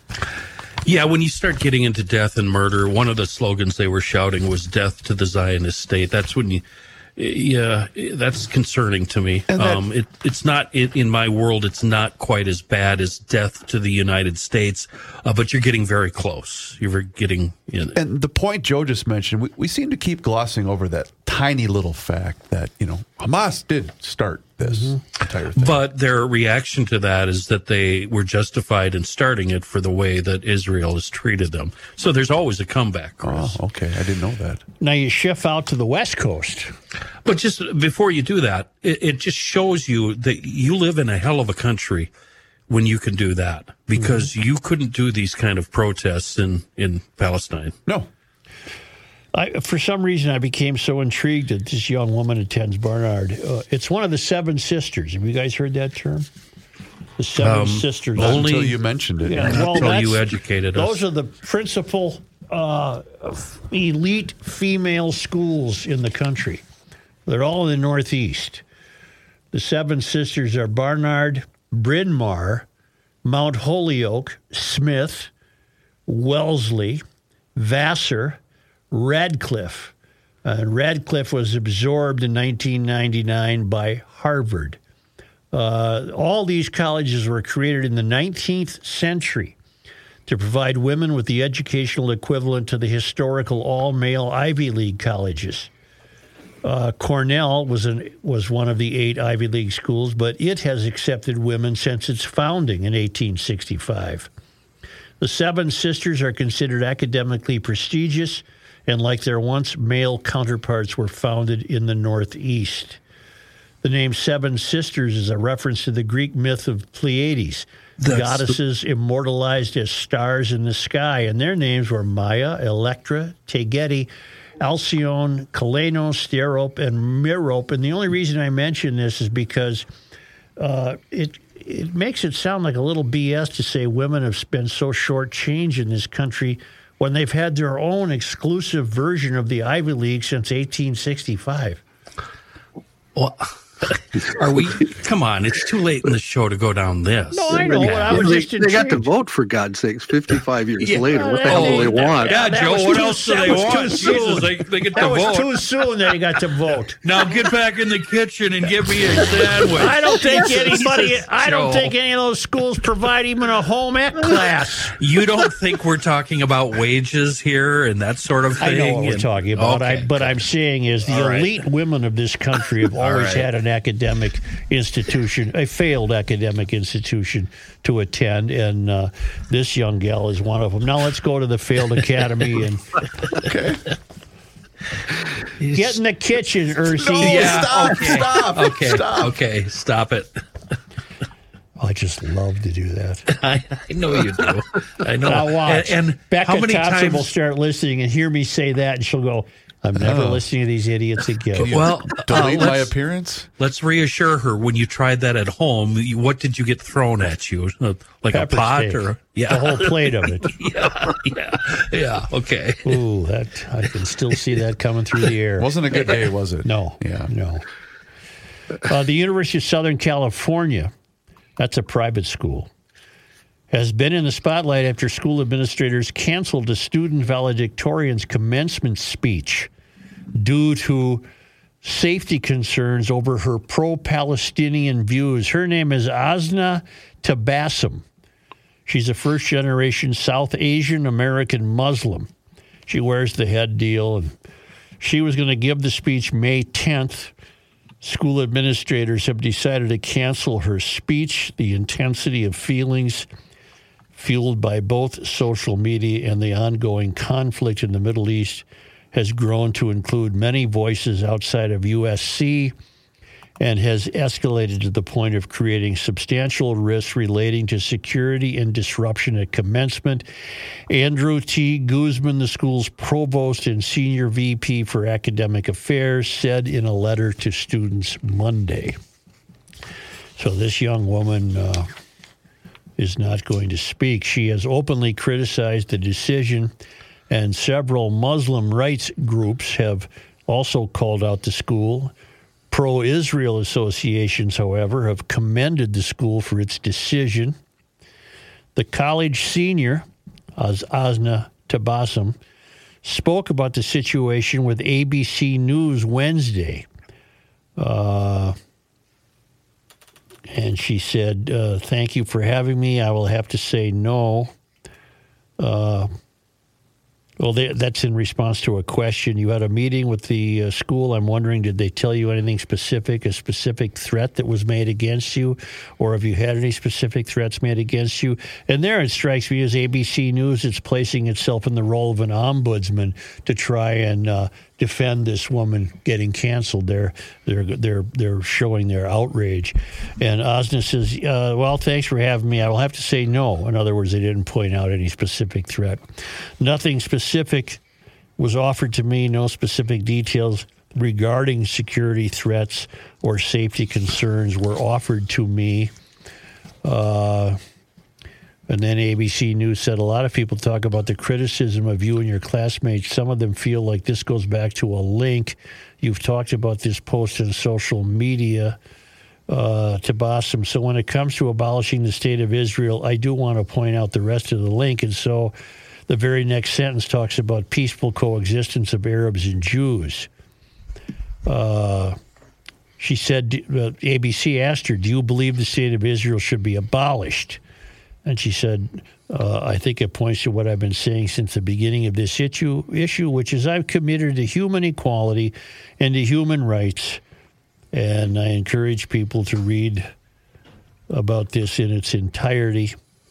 Yeah, when you start getting into death and murder, one of the slogans they were shouting was "Death to the Zionist State." That's when you... Yeah, that's concerning to me. That, um, it, it's not in, in my world. It's not quite as bad as death to the United States, uh, but you're getting very close. You're getting. You know. And the point Joe just mentioned, we, we seem to keep glossing over that tiny little fact that you know Hamas did start this mm-hmm. entire thing. But their reaction to that is that they were justified in starting it for the way that Israel has treated them. So there's always a comeback, Chris. Oh, okay. I didn't know that. Now you shift out to the West Coast. But just before you do that, it, it just shows you that you live in a hell of a country when you can do that, because mm-hmm. you couldn't do these kind of protests in, in Palestine. No. I, for some reason, I became so intrigued that this young woman attends Barnard. Uh, it's one of the Seven Sisters. Have you guys heard that term? The Seven um, Sisters. Only until you mentioned it. Yeah, well, until you educated us. Those are the principal uh, elite female schools in the country. They're all in the Northeast. The Seven Sisters are Barnard, Bryn Mawr, Mount Holyoke, Smith, Wellesley, Vassar, Radcliffe. Uh, Radcliffe was absorbed in nineteen ninety-nine by Harvard. Uh, all these colleges were created in the nineteenth century to provide women with the educational equivalent to the historical all-male Ivy League colleges. Uh, Cornell was an, was one of the eight Ivy League schools, but it has accepted women since its founding in eighteen sixty-five. The Seven Sisters are considered academically prestigious, and like their once male counterparts, were founded in the Northeast. The name Seven Sisters is a reference to the Greek myth of Pleiades, That's goddesses the- immortalized as stars in the sky, and their names were Maya, Electra, Tegeti, Alcyone, Kalenos, Sterope, and Merope. And the only reason I mention this is because uh, it it makes it sound like a little B S to say women have been so shortchanged in this country when they've had their own exclusive version of the Ivy League since eighteen sixty-five. Well, are we? Come on, it's too late in the show to go down this. No, I know. I was they, just intrigued. They got to vote, for God's sakes, fifty-five years yeah, later. What the hell do they want? Yeah, that Joe, was what too, else do they want? Jesus, they, they get to that vote. was too soon that he got to vote. Now get back in the kitchen and give me a sandwich. I don't think anybody, Jesus, I don't Joe. think any of those schools provide even a home ec class. You don't think we're talking about wages here and that sort of thing? I know what we're and, talking about. Okay. I, but I'm saying is the All elite right. women of this country have always right. had an academic institution, a failed academic institution to attend, and uh, this young gal is one of them. Now let's go to the failed academy and Okay. get in the kitchen, Ursi. No, Yeah, stop, okay. stop, Okay, stop. okay, stop it. I just love to do that. I, I know you do. I know. Now watch. And, and Becca how many Thompson times will start listening and hear me say that, and she'll go, I'm never Oh. listening to these idiots again. Well, delete uh, my let's- appearance? Let's reassure her when you tried that at home. you- What did you get thrown at you? Uh, Like Pepper a pot steak. or The whole plate of it. yeah, yeah, yeah. Okay. Ooh, that I can still see that coming through the air. Wasn't a good day, was it? No, Yeah. no. Uh, the University of Southern California, that's a private school, has been in the spotlight after school administrators canceled a student valedictorian's commencement speech due to safety concerns over her pro-Palestinian views. Her name is Asna Tabassum. She's a first-generation South Asian American Muslim. She wears the head deal, and she was going to give the speech May tenth. School administrators have decided to cancel her speech. The intensity of feelings fueled by both social media and the ongoing conflict in the Middle East has grown to include many voices outside of U S C and has escalated to the point of creating substantial risks relating to security and disruption at commencement. Andrew T. Guzman, the school's provost and senior V P for academic affairs, said in a letter to students Monday. So this young woman uh, is not going to speak. She has openly criticized the decision, and several Muslim rights groups have also called out the school. Pro-Israel associations, however, have commended the school for its decision. The college senior, Az- Asna Tabassum, spoke about the situation with A B C News Wednesday. Uh, and she said, uh, thank you for having me. I will have to say no. Uh, well, they, that's in response to a question. You had a meeting with the uh, school. I'm wondering, did they tell you anything specific, a specific threat that was made against you? Or have you had any specific threats made against you? And there it strikes me as A B C News, it's placing itself in the role of an ombudsman to try and uh, defend this woman getting canceled. They're they're they're they're showing their outrage. And Osna says, uh, "Well, thanks for having me. I will have to say no." In other words, they didn't point out any specific threat. Nothing specific was offered to me. No specific details regarding security threats or safety concerns were offered to me. Uh, And then A B C News said, a lot of people talk about the criticism of you and your classmates. Some of them feel like this goes back to a link. You've talked about this post on social media, uh, Tabassum. So when it comes to abolishing the state of Israel, I do want to point out the rest of the link. And so the very next sentence talks about peaceful coexistence of Arabs and Jews. Uh, she said, uh, A B C asked her, do you believe the state of Israel should be abolished? And she said, uh, I think it points to what I've been saying since the beginning of this issue, issue, which is I've committed to human equality and to human rights. And I encourage people to read about this in its entirety.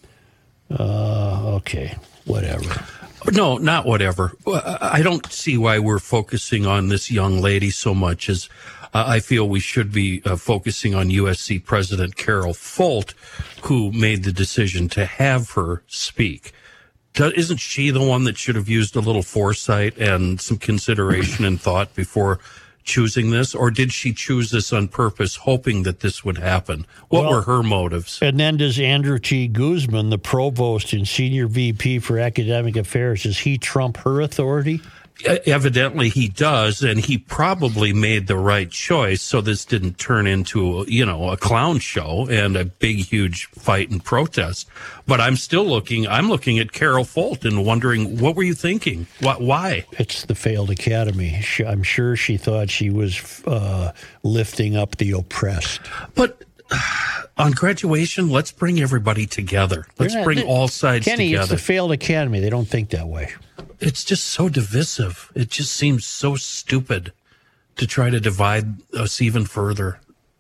Uh, okay, whatever. No, not whatever. I don't see why we're focusing on this young lady so much as uh, I feel we should be uh, focusing on U S C President Carol Folt, who made the decision to have her speak. Do, isn't she the one that should have used a little foresight and some consideration and thought before choosing this? Or did she choose this on purpose, hoping that this would happen? What Well, were her motives? And then does Andrew T. Guzman, the provost and senior V P for academic affairs, does he trump her authority? Evidently he does, and he probably made the right choice so this didn't turn into, you know, a clown show and a big, huge fight and protest. But I'm still looking, I'm looking at Carol Folt and wondering, what were you thinking? Why? why? It's the failed academy. She, I'm sure she thought she was uh, lifting up the oppressed. But on graduation, let's bring everybody together. Let's They're not- bring they- all sides Kenny, together. it's the failed academy. They don't think that way. It's just so divisive. It just seems so stupid to try to divide us even further.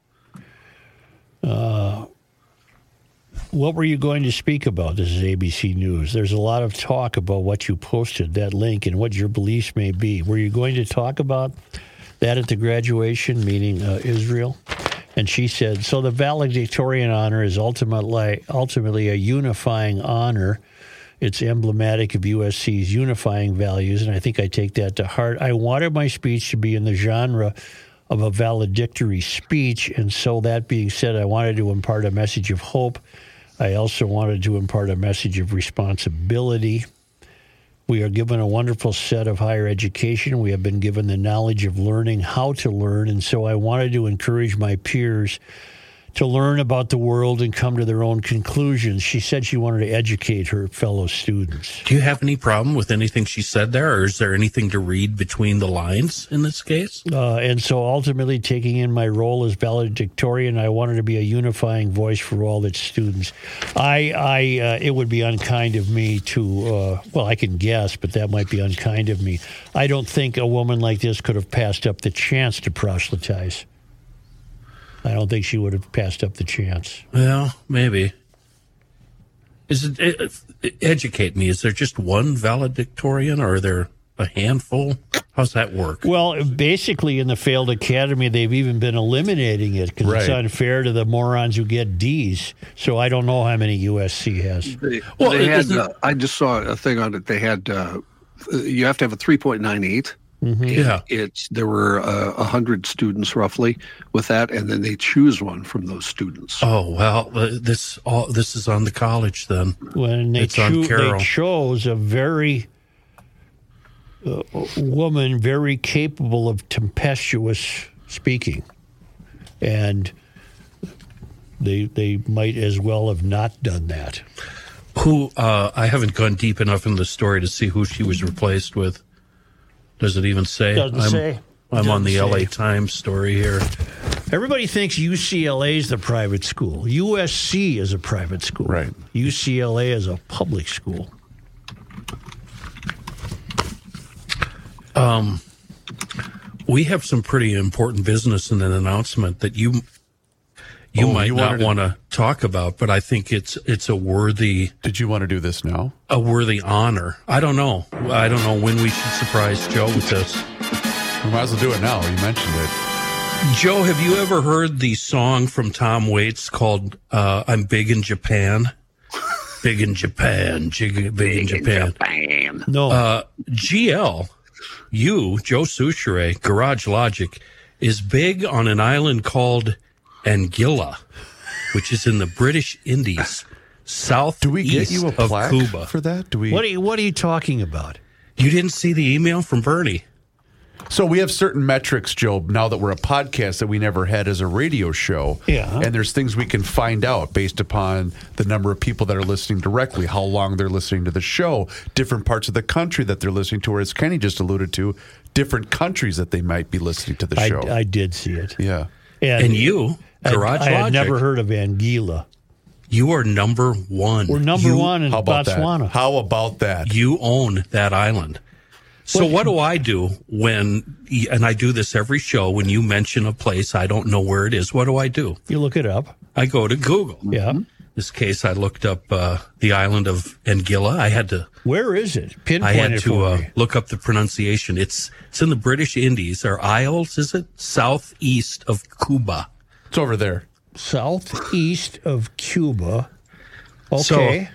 Uh, what were you going to speak about? This is A B C News. There's a lot of talk about what you posted, that link, and what your beliefs may be. Were you going to talk about that at the graduation, meaning uh, Israel? And she said, so the valedictorian honor is ultimately, ultimately a unifying honor. It's emblematic of U S C's unifying values, and I think I take that to heart. I wanted my speech to be in the genre of a valedictory speech, and so that being said, I wanted to impart a message of hope. I also wanted to impart a message of responsibility. We are given a wonderful set of higher education. We have been given the knowledge of learning how to learn, and so I wanted to encourage my peers to learn about the world and come to their own conclusions. She said she wanted to educate her fellow students. Do you have any problem with anything she said there, or is there anything to read between the lines in this case? Uh, and so ultimately, taking in my role as valedictorian, I wanted to be a unifying voice for all its students. I, I, uh, it would be unkind of me to, uh, well, I can guess, but that might be unkind of me. I don't think a woman like this could have passed up the chance to proselytize. I don't think she would have passed up the chance. Well, maybe. Is it, it, it educate me? Is there just one valedictorian, or are there a handful? How's that work? Well, basically, in the failed academy, they've even been eliminating it because Right. it's unfair to the morons who get D's. So I don't know how many U S C has. They, Well, they it had. isn't- Uh, I just saw a thing on it. They had. Uh, you have to have a three point nine eight. Yeah. It's there were a uh, hundred students roughly with that, and then they choose one from those students. Oh well, uh, this all this is on the college then. When they, It's on choo- Carol. they chose a very uh, woman, very capable of tempestuous speaking, and they they might as well have not done that. Who? Uh, I haven't gone deep enough in the story to see who she was replaced with. Does it even say? Doesn't I'm, say. I'm on the Doesn't L A say. Times story here. Everybody thinks U C L A is the private school. U S C is a private school. Right. U C L A is a public school. Um, we have some pretty important business in an announcement that you you Oh, might you not wanted to- want to talk about, but I think it's it's a worthy Did you want to do this now? a worthy honor. I don't know. I don't know when we should surprise Joe with this. We might as well do it now. You mentioned it. Joe, have you ever heard the song from Tom Waits called uh, "I'm Big in Japan"? Big in Japan, jig, big in Japan. No. Uh, G L, you, Joe Souchere, Garage Logic, is big on an island called Anguilla, which is in the British Indies, southeast Do we get you a of plaque Cuba. for that? Do we? what are you What are you talking about? You didn't see the email from Bernie? So we have certain metrics, Joe, now that we're a podcast that we never had as a radio show. Yeah. And there's things we can find out based upon the number of people that are listening directly, how long they're listening to the show, different parts of the country that they're listening to, or as Kenny just alluded to, different countries that they might be listening to the I, show. I did see it. yeah. And you, I, Garage I had Logic, never heard of Anguilla. you are number one. We're number You- one in How about Botswana. that? How about that? You own that island. So what do I do when, and I do this every show, when you mention a place I don't know where it is, what do I do? You look it up. I go to Google. Yeah. In this case, I looked up uh, the island of Anguilla. I had to Where is it? I Pinpoint had it to for uh, me. look up the pronunciation. It's it's in the British Indies, or Isles, is it? Southeast of Cuba. It's over there. Southeast of Cuba. Okay. So,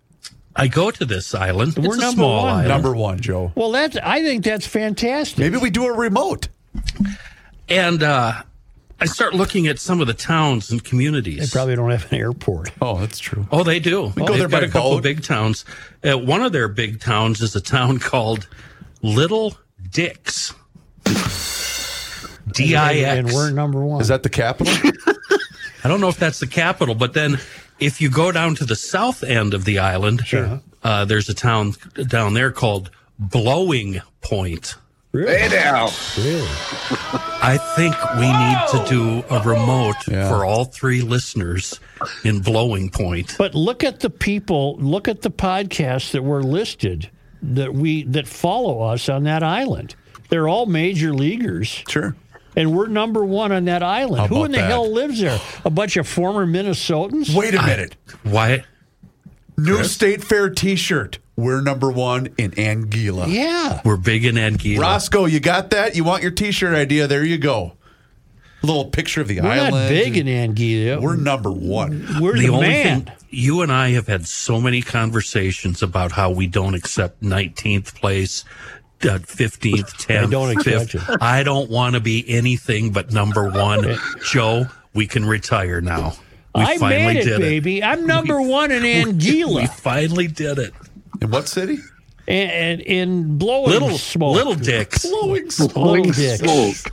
I go to this island. We're it's a number small one. island. Number one, Joe. well, that's. I think that's fantastic. Maybe we do a remote. And uh, I start looking at some of the towns and communities. They probably don't have an airport. Oh, that's true. Oh, they do. go They've there got by a couple boat. of big towns. Uh, one of their big towns is a town called Little Dix. D I And X. we're number one. Is that the capital? I don't know if that's the capital, but then if you go down to the south end of the island, Sure. uh, there's a town down there called Blowing Point. really? Really? I think we need to do a remote Yeah. for all three listeners in Blowing Point. But look at the people. Look at the podcasts that were listed that we that follow us on that island. They're all major leaguers. Sure. And we're number one on that island. How Who about in the that? hell lives there? A bunch of former Minnesotans? Wait a minute. Why? New State Fair T-shirt. We're number one in Anguilla. Yeah. We're big in Anguilla. Roscoe, you got that? You want your T-shirt idea? There you go. little picture of the We're island. not big in Anguilla. We're number one. We're the, the only man. thing, you and I have had so many conversations about how we don't accept nineteenth place, uh, fifteenth, tenth, I don't accept fifth. it. I don't want to be anything but number one. Joe, we can retire now. We I finally made it, did baby. I'm number We- one in Anguilla. We finally did it. In what city? and, and in blowing Little smoke. Little Dicks. Blowing smoke. Blowing dicks. Smoke.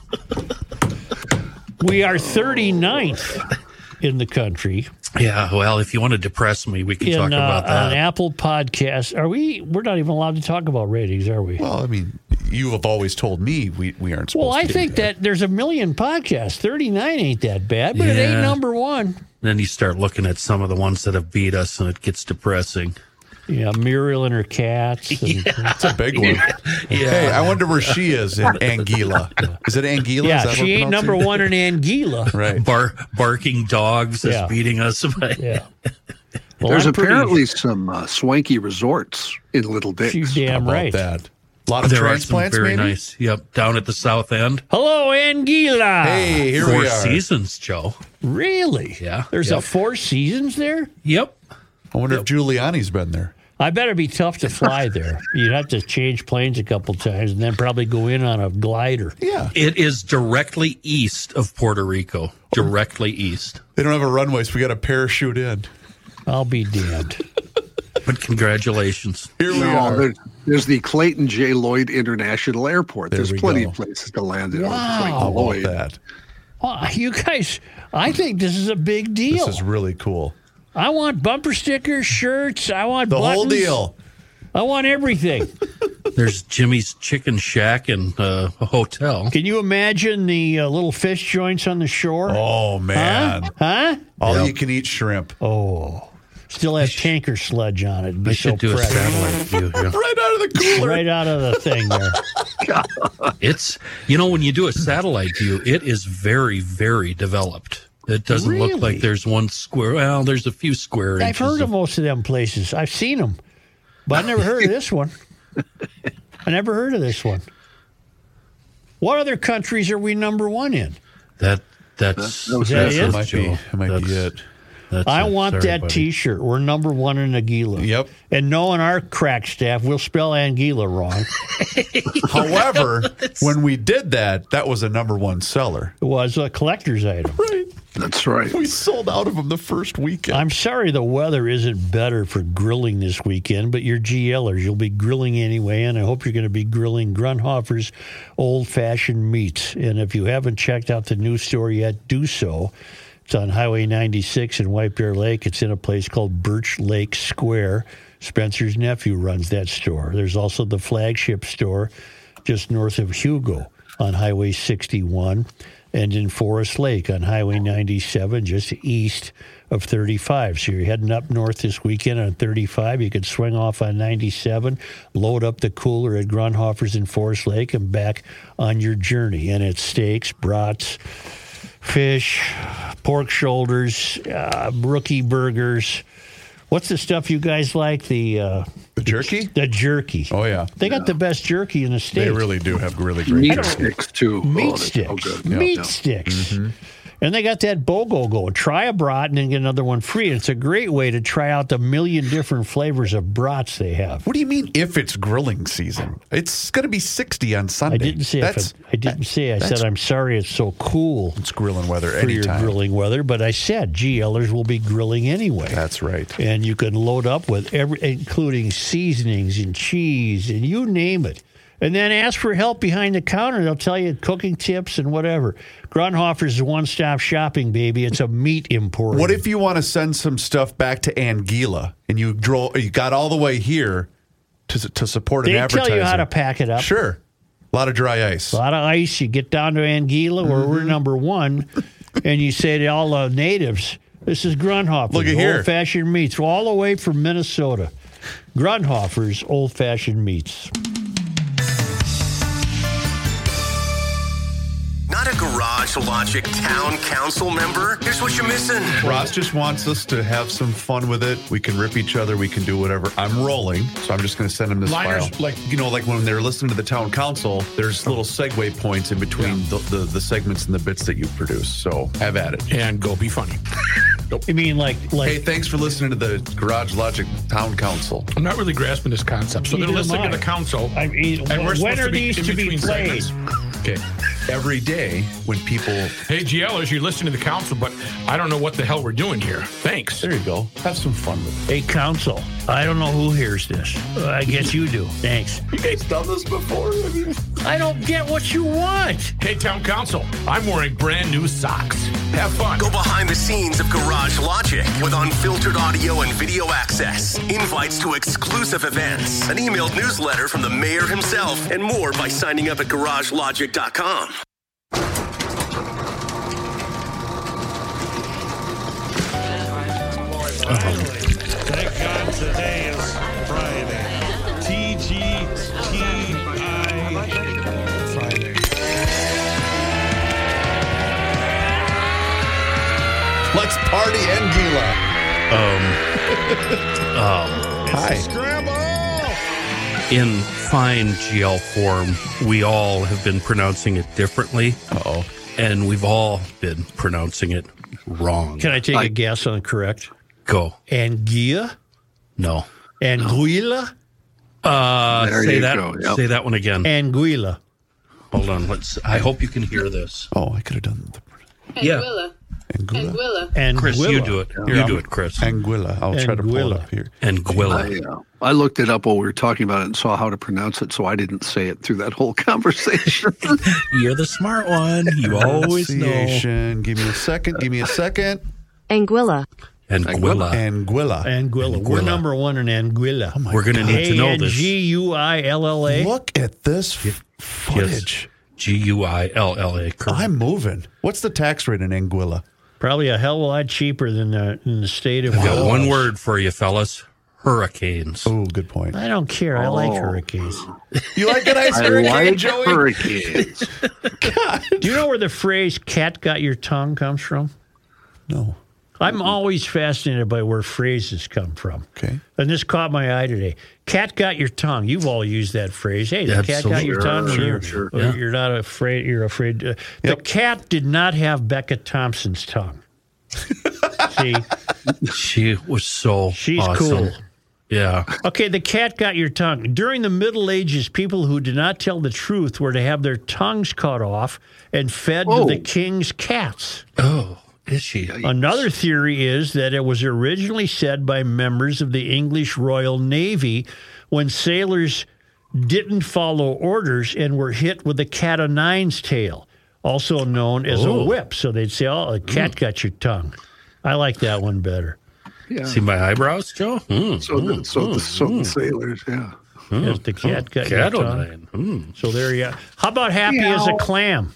We are thirty-ninth in the country. Yeah, well, if you want to depress me, we can in, talk uh, about on that. Apple Podcasts. Are we? We're not even allowed to talk about ratings, are we? Well, I mean, you have always told me we, we aren't supposed Well, I to. do think that there's a million podcasts. thirty-nine ain't that bad, but it Yeah. ain't number one. Then you start looking at some of the ones that have beat us, and it gets depressing. Yeah, Muriel and her cats. And, It's a big one. Hey, I wonder where she is in Anguilla. Is it Anguilla? yeah, Is that what she ain't pronounced number it? one in Anguilla. Right. Bar- barking dogs Yeah. is beating us. Yeah. Well, There's I'm pretty- apparently some uh, swanky resorts in Little Dicks. She's damn How about right. that? A lot of There are some transplants, very maybe? nice. Yep, down at the south end. Hello, Anguilla. Hey, here Four we are. seasons, Joe. Really? Yeah, There's yep. a Four Seasons there? Yep. I wonder if Giuliani's been there. I better be tough to fly there. You'd have to change planes a couple times and then probably go in on a glider. Yeah. It is directly east of Puerto Rico. Directly east. They don't have a runway, so we got to parachute in. I'll be damned. But congratulations. Here we No, are. there, there's the Clayton J. Lloyd International Airport. There There's we plenty go. of places to land in on Wow. Clayton How about Lloyd. that? Well, you guys, I think this is a big deal. This is really cool. I want bumper stickers, shirts. I want The buttons. whole deal. I want everything. There's Jimmy's Chicken Shack and uh, a hotel. Can you imagine the uh, little fish joints on the shore? Oh, man. Huh? All Yep. you can eat shrimp. Oh. Still have tanker sludge on it. It'd be I so should do a precious. satellite view. Yeah. Right out of the cooler. Right out of the thing there. It's, you know, when you do a satellite view, it is very, very developed. It doesn't Really? look like there's one square. Well, there's a few square I've inches. heard of most of them places. I've seen them, but I never heard of this one. I never heard of this one. What other countries are we number one in? That that's That was that that's it? That might be, Joe. that might be That's- it. that's I it. want Sorry, that buddy. T-shirt. We're number one in Anguilla. Yep. And knowing our crack staff, we'll spell Anguilla wrong. However, when we did that, that was a number one seller. It was a collector's item. Right. That's right. We sold out of them the first weekend. I'm sorry the weather isn't better for grilling this weekend, but you're GLers. You'll be grilling anyway, and I hope you're going to be grilling Grunhofer's old-fashioned meats. And if you haven't checked out the new store yet, do so. It's on Highway ninety-six in White Bear Lake. It's in a place called Birch Lake Square. Spencer's nephew runs that store. There's also the flagship store just north of Hugo on Highway sixty-one. And in Forest Lake on Highway ninety-seven, just east of thirty-five. So you're heading up north this weekend on thirty-five. You could swing off on ninety-seven, load up the cooler at Grunhofer's in Forest Lake, and back on your journey. And it's steaks, brats, fish, pork shoulders, uh, rookie burgers. What's the stuff you guys like? The uh, the jerky? The jerky. Oh, yeah. They got the best jerky in the state. They really do have really great Meat jerky. sticks, too. Meat Oh, that's sticks. so good. Meat Yeah. sticks. Mm-hmm. And they got that BOGO going. Try a brat and then get another one free. And it's a great way to try out the million different flavors of brats they have. What do you mean if it's grilling season? It's going to be sixty on Sunday. I didn't say That's, if it, I didn't say. I that's- said I'm sorry it's so cool It's grilling weather for your anytime. grilling weather, but I said GLers will be grilling anyway. That's right. And you can load up with every, including seasonings and cheese and you name it. And then ask for help behind the counter. They'll tell you cooking tips and whatever. Grunhofer's is one-stop shopping, baby. It's a meat emporium. What if you want to send some stuff back to Anguilla and you drove, you got all the way here to to support They an tell advertiser? you how to pack it up. Sure. A lot of dry ice. A lot of ice. You get down to Anguilla, where Mm-hmm. we're number one, and you say to all the natives, this is Grunhofer's Look at here. old-fashioned meats, all the way from Minnesota. Grunhofer's old-fashioned meats. Not a Garage Logic Town Council member? Here's what you're missing. Ross just wants us to have some fun with it. We can rip each other. We can do whatever. I'm rolling, so I'm just going to send him this Liners, file. like- you know, like when they're listening to the town council, there's little segue points in between the, the, the segments and the bits that you produce. So have at it. And go be funny. You mean like like? Hey, thanks for listening to the Garage Logic Town Council. I'm not really grasping this concept. So they're Neither listening am to I. the council. I mean, and we're when supposed are to be these in to be between played? segments. Okay. Every day when people... Hey, G Lers, you're listening to the council, but I don't know what the hell we're doing here. Thanks. There you go. Have some fun with it. Hey, council. I don't know who hears this. Uh, I guess you do. Thanks. You guys done this before? I mean... I don't get what you want. Hey, town council, I'm wearing brand new socks. Have fun. Go behind the scenes of Garage Logic with unfiltered audio and video access, invites to exclusive events, an emailed newsletter from the mayor himself, and more by signing up at garage logic dot com. Thank God today is Friday. T G T I Friday. Let's party Anguilla. Um, um, Hi. Scramble! in fine G L form, we all have been pronouncing it differently. Uh-oh. And we've all been pronouncing it wrong. Can I take I- a guess on correct? Go. Anguilla? No. Anguilla? Uh, There say you that. go, yep. Say that one again. Anguilla. Hold on. Let's. I hope you can hear this. Oh, I could have done the Yeah. Anguilla. Anguilla. Anguilla. Anguilla. Chris, you do it. Here, You I'll- do it, Chris. Anguilla. I'll try to pull it Anguilla. up here. Anguilla. I, uh, I looked it up while we were talking about it and saw how to pronounce it, so I didn't say it through that whole conversation. You're the smart one. You always know. Pronunciation. Give me a second. Give me a second. Anguilla. Anguilla. Anguilla. Anguilla. We're Anguilla. number one in Anguilla. Oh We're going to need to know A N this. G U I L L A. Look at this f- footage. G U I L L A. I'm moving. What's the tax rate in Anguilla? Probably a hell of a lot cheaper than the, in the state of I've got Ohio. one word for you, fellas. Hurricanes. Oh, good point. I don't care. I like Oh. hurricanes. You like a nice I hurricane, like Joey? hurricanes. Do you know where the phrase "cat got your tongue" comes from? No. I'm always fascinated by where phrases come from. Okay. And this caught my eye today. Cat got your tongue. You've all used that phrase. Hey, the cat got your Sure, tongue. and sure, you're, sure. or Yeah. you're not afraid. You're afraid. Uh, The Yep. cat did not have Becca Thompson's tongue. See, She was so she's awesome. cool. Yeah. Okay, the cat got your tongue. During the Middle Ages, people who did not tell the truth were to have their tongues cut off and fed Whoa. to the king's cats. Oh, is she? Another theory is that it was originally said by members of the English Royal Navy when sailors didn't follow orders and were hit with a cat o' nine's tail, also known as a Oh. whip. So they'd say, oh, a cat got your tongue. I like that one better. Yeah. See my eyebrows, Joe? Mm, So, the, mm, so, the, mm, so the mm. sailors, yeah. Yes, the cat got your Cat o' tongue. nine. Mm. So there you go. How about happy as a clam?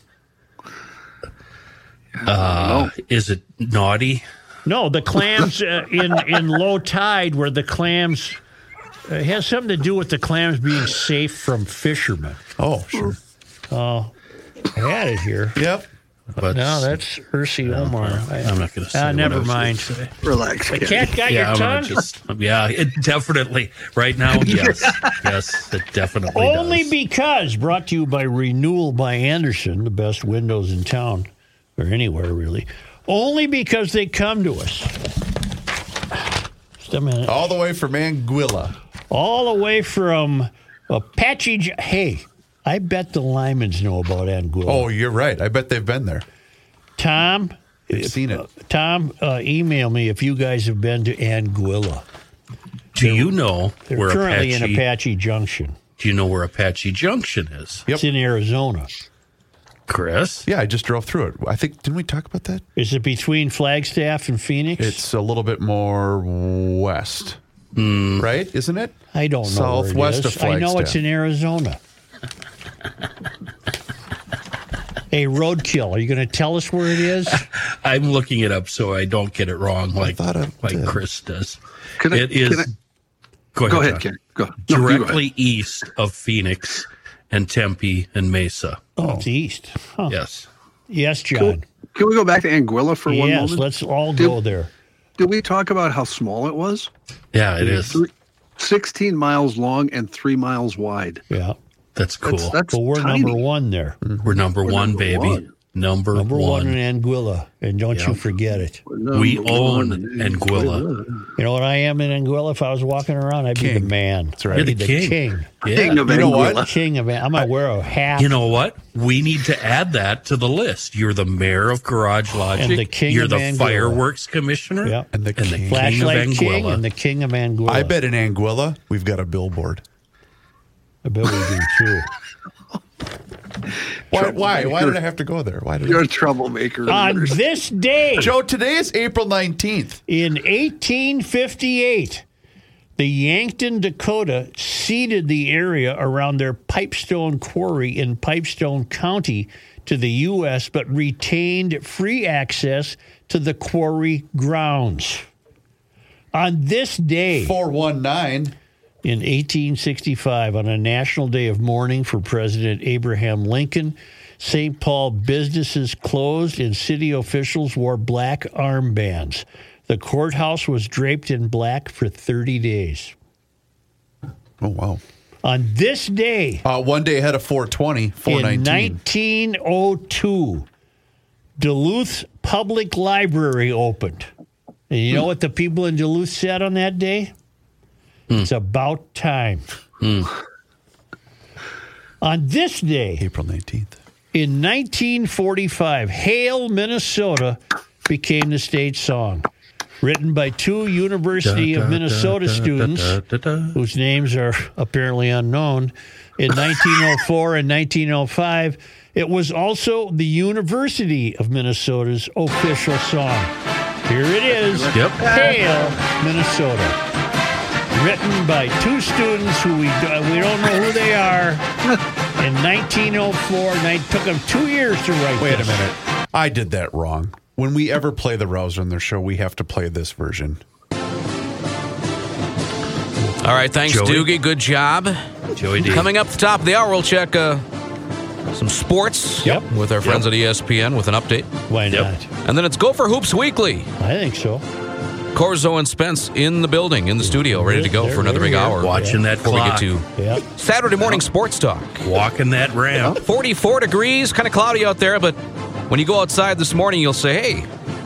Uh, is it naughty? No, the clams uh, in in low tide, where the clams uh, it has something to do with the clams being safe from fishermen. Oh, sure. Oh, I had it here. Yep. But No, that's Ursi Omar. I, I'm not going to say. Ah, what never I was gonna mind. say. Relax. The kid. cat got Yeah, your I'm tongue. gonna just. Yeah, it definitely. Right now, yes, yes, it definitely Only does. because brought to you by Renewal by Anderson, the best windows in town or anywhere really. Only because they come to us. Just a minute. All the way from Anguilla. All the way from Apache. J- Hey, I bet the Lymans know about Anguilla. Oh, you're right. I bet they've been there. Tom, They've seen it. Tom, uh, email me if you guys have been to Anguilla. Do you know They're where currently Apache? in Apache Junction. Do you know where Apache Junction is, Yep. It's in Arizona. Chris? Yeah, I just drove through it. I think, didn't we talk about that? Is it between Flagstaff and Phoenix? It's a little bit more west. Right? Isn't it? I don't know. Southwest where it is. of I know it's Flagstaff. in Arizona. Hey, roadkill. Are you going to tell us where it is? I'm looking it up so I don't get it wrong, like thought I like did. Chris does. Can I- it is. can I- go ahead. Go ahead, Josh. Ken. Go. No, you go ahead. Directly east of Phoenix and Tempe and Mesa. Oh, it's east. Huh. Yes. Yes, John. Can, can we go back to Anguilla for one yes, moment? let's all did, go there. Did we talk about how small it was? Yeah, it is. Three, sixteen miles long and three miles wide. Yeah. That's cool. That's, that's but we're tiny. number one there. We're number We're one, number baby. one. Number, Number one. one in Anguilla. And don't Yep. you forget it. We own Anguilla. You know what I am in Anguilla? If I was walking around, I'd be the man. That's right. I'd be You're the the king. king. Yeah. King of You know Anguilla. what? King of I'm going to wear a hat. You know what? We need to add that to the list. You're the mayor of Garage Logic. And the king You're of the Anguilla. fireworks commissioner. Yeah. And the And the king. king Flashlight of King Anguilla. and the king of Anguilla. I bet in Anguilla we've got a billboard. I bet we do too. Why? Why? Why did I have to go there? Why did You're I? a troublemaker. On this day, Joe, today is April nineteenth. in eighteen fifty-eight, the Yankton Dakota ceded the area around their Pipestone Quarry in Pipestone County to the U S, but retained free access to the quarry grounds. On this day, four one nine. in eighteen sixty-five, on a national day of mourning for President Abraham Lincoln, Saint Paul businesses closed and city officials wore black armbands. The courthouse was draped in black for thirty days. Oh, wow. On this day, Uh, one day ahead of four twenty, four in nineteen. nineteen oh two, Duluth Public Library opened. And you know what the people in Duluth said on that day? It's about time. On this day, April nineteenth. in nineteen forty-five, Hail, Minnesota became the state song. Written by two University of Minnesota students whose names are apparently unknown. In nineteen oh four and nineteen oh five, it was also the University of Minnesota's official song. Here it is. Yep. Hail, Minnesota. Written by two students who we, do, we don't know who they are. In nineteen oh four, and it took them two years to write Wait this. a minute. I did that wrong. When we ever play the Rouser on their show, we have to play this version. All right, thanks, Joey. Doogie. Good job. Joey D. Coming up at the top of the hour, we'll check uh, some sports Yep. with our friends at E S P N with an update. Why Yep. not? And then it's Go for Hoops Weekly. I think so. Corzo and Spence in the building, in the studio, ready to go They're- for another they're big here. hour. Watching that Before we get clock. to Yeah. Saturday morning sports talk. Walking that ramp. forty-four degrees, kind of cloudy out there, but when you go outside this morning, you'll say, hey,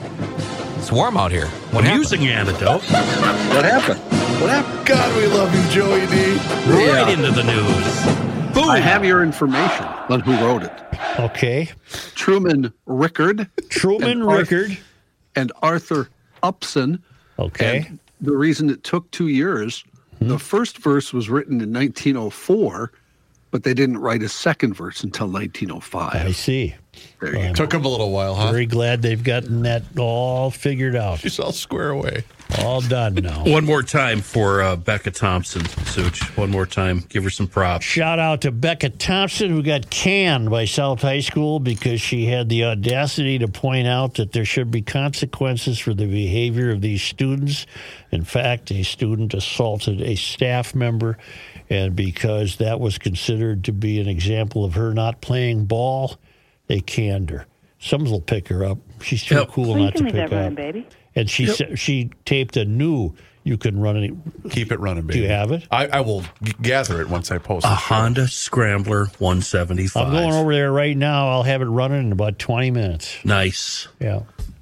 it's warm out here. What happened? Amusing anecdote. What happened? What happened? God, we love you, Joey D. Right into the news. Boom. I have your information on who wrote it. Okay. Truman Rickard. Truman and Arth- Rickard. and Arthur Upson. Okay. And the reason it took two years, the first verse was written in nineteen oh four, but they didn't write a second verse until nineteen oh five. I see. There you I'm go. Took him a little while, huh? very glad they've gotten that all figured out. She's all square away. All done now. One more time for uh, Becca Thompson, Such. One more time. Give her some props. Shout out to Becca Thompson, who got canned by South High School because she had the audacity to point out that there should be consequences for the behavior of these students. In fact, a student assaulted a staff member, and because that was considered to be an example of her not playing ball, they canned her. Some will pick her up. She's too Yep. cool Well, you not can to leave pick that running, up. baby. And she Yep. sa- she taped a new "You Can Run It." Keep it running, baby. Do you have it? I, I will g- gather it once I post A it. Honda Scrambler one seventy-five. I'm going over there right now. I'll have it running in about twenty minutes. Nice. Yeah.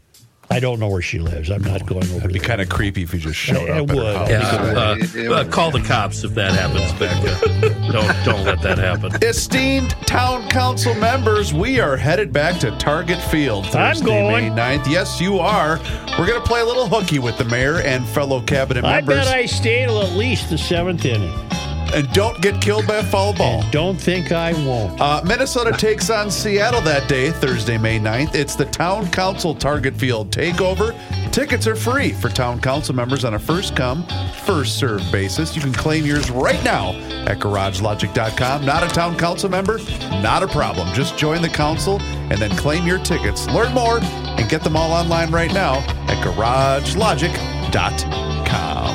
I don't know where she lives. I'm not going over It'd be there. kind of creepy if you just showed I- I up at her would. house. Yeah, uh, uh, call the cops if that happens, Becca. Don't don't let that happen. Esteemed town council members, we are headed back to Target Field I'm Thursday, going. May ninth. Yes, you are. We're going to play a little hooky with the mayor and fellow cabinet I members. bet I stay till at least the seventh inning. And don't get killed by a foul ball. And don't think I won't. Uh, Minnesota takes on Seattle that day, Thursday, May ninth. It's the Town Council Target Field takeover. Tickets are free for Town Council members on a first-come, first-served basis. You can claim yours right now at garage logic dot com. Not a Town Council member? Not a problem. Just join the council and then claim your tickets. Learn more and get them all online right now at garage logic dot com.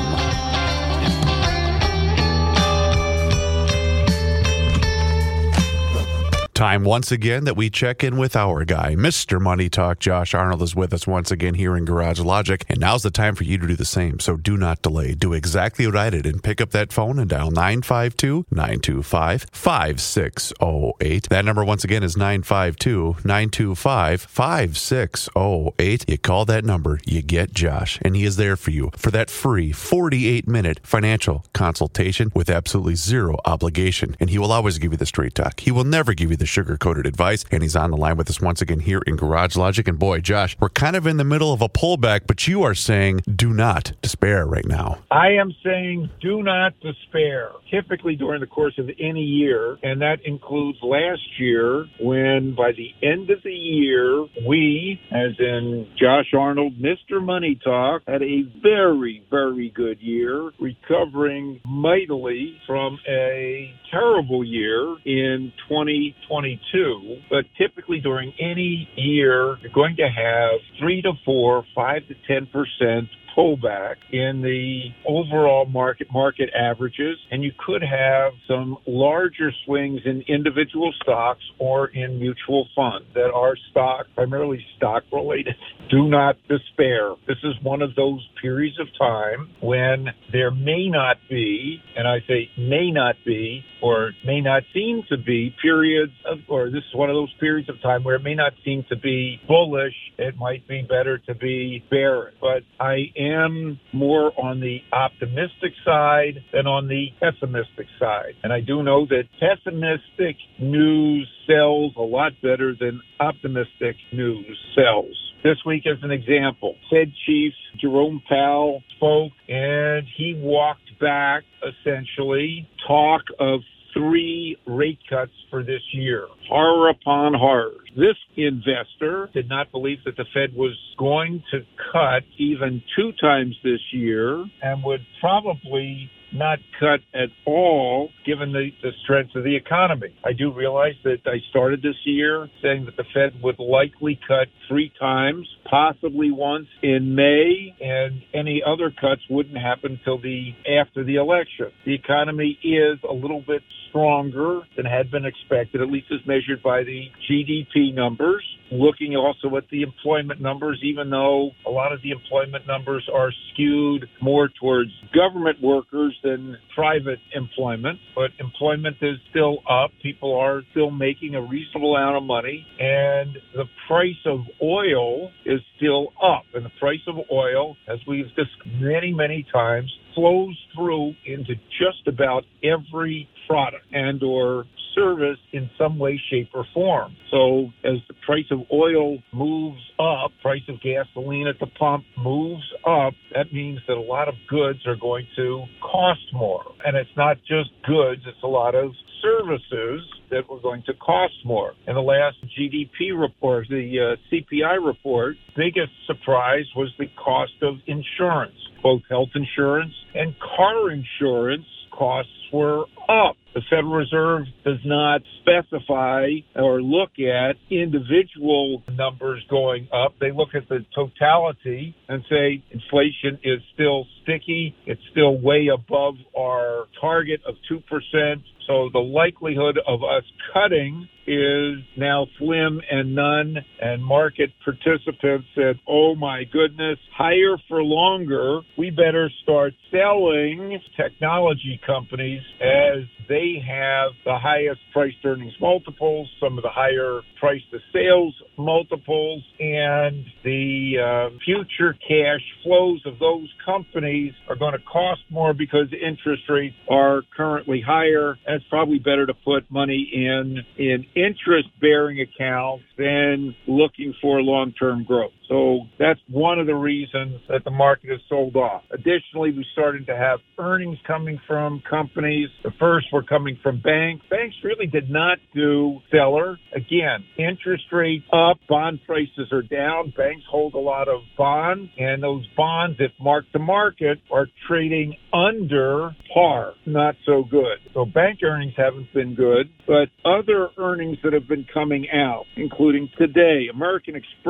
Time once again that we check in with our guy, Mister Money Talk. Josh Arnold is with us once again here in Garage Logic, and now's the time for you to do the same. So do not delay. Do exactly what I did and pick up that phone and dial nine five two, nine two five, five six zero eight. That number once again is nine five two, nine two five, five six zero eight. You call that number, you get Josh, and he is there for you for that free forty-eight minute financial consultation with absolutely zero obligation. And he will always give you the straight talk. He will never give you the sugar-coated advice, and he's on the line with us once again here in Garage Logic. And boy, Josh, we're kind of in the middle of a pullback, but you are saying do not despair right now. I am saying do not despair. Typically during the course of any year, and that includes last year, when by the end of the year, we, as in Josh Arnold, Mister Money Talk, had a very, very good year, recovering mightily from a terrible year in twenty twenty-two. But typically during any year, you're going to have three to four, five to ten percent pullback in the overall market market averages, and you could have some larger swings in individual stocks or in mutual funds that are stock, primarily stock related. Do not despair. This is one of those periods of time when there may not be, and I say may not be, or may not seem to be periods of, or this is one of those periods of time where it may not seem to be bullish. It might be better to be bearish. But I am more on the optimistic side than on the pessimistic side. And I do know that pessimistic news sells a lot better than optimistic news sells. This week, as an example, Fed Chief Jerome Powell spoke, and he walked back, essentially, talk of three rate cuts for this year. Horror upon horror. This investor did not believe that the Fed was going to cut even two times this year and would probably not cut at all given the, the strength of the economy. I do realize that I started this year saying that the Fed would likely cut three times, possibly once in May, and any other cuts wouldn't happen until the after the election. The economy is a little bit stronger than had been expected, at least as measured by the G D P numbers. Looking also at the employment numbers, even though a lot of the employment numbers are skewed more towards government workers than private employment, but employment is still up. People are still making a reasonable amount of money, and the price of oil is still up. And the price of oil, as we've discussed many, many times, flows through into just about every product and or service in some way, shape, or form. So as the price of oil moves up, price of gasoline at the pump moves up, that means that a lot of goods are going to cost more. And it's not just goods, it's a lot of services that were going to cost more. In the last G D P report, the uh, C P I report, biggest surprise was the cost of insurance. Both health insurance and car insurance costs were up. The Federal Reserve does not specify or look at individual numbers going up. They look at the totality and say inflation is still sticky. It's still way above our target of two percent. So the likelihood of us cutting is now slim and none. And market participants said, oh my goodness, higher for longer. We better start selling technology companies as they have the highest price to earnings multiples, some of the higher price to sales multiples, and the uh, future cash flows of those companies are going to cost more because interest rates are currently higher. And it's probably better to put money in in interest-bearing accounts than looking for long-term growth. So that's one of the reasons that the market has sold off. Additionally, we started to have earnings coming from companies. The first were coming from banks. Banks really did not do stellar. Again, interest rates up, bond prices are down. Banks hold a lot of bonds, and those bonds, if marked to market, are trading under par. Not so good. So bank earnings haven't been good, but other earnings that have been coming out, including today, American Express,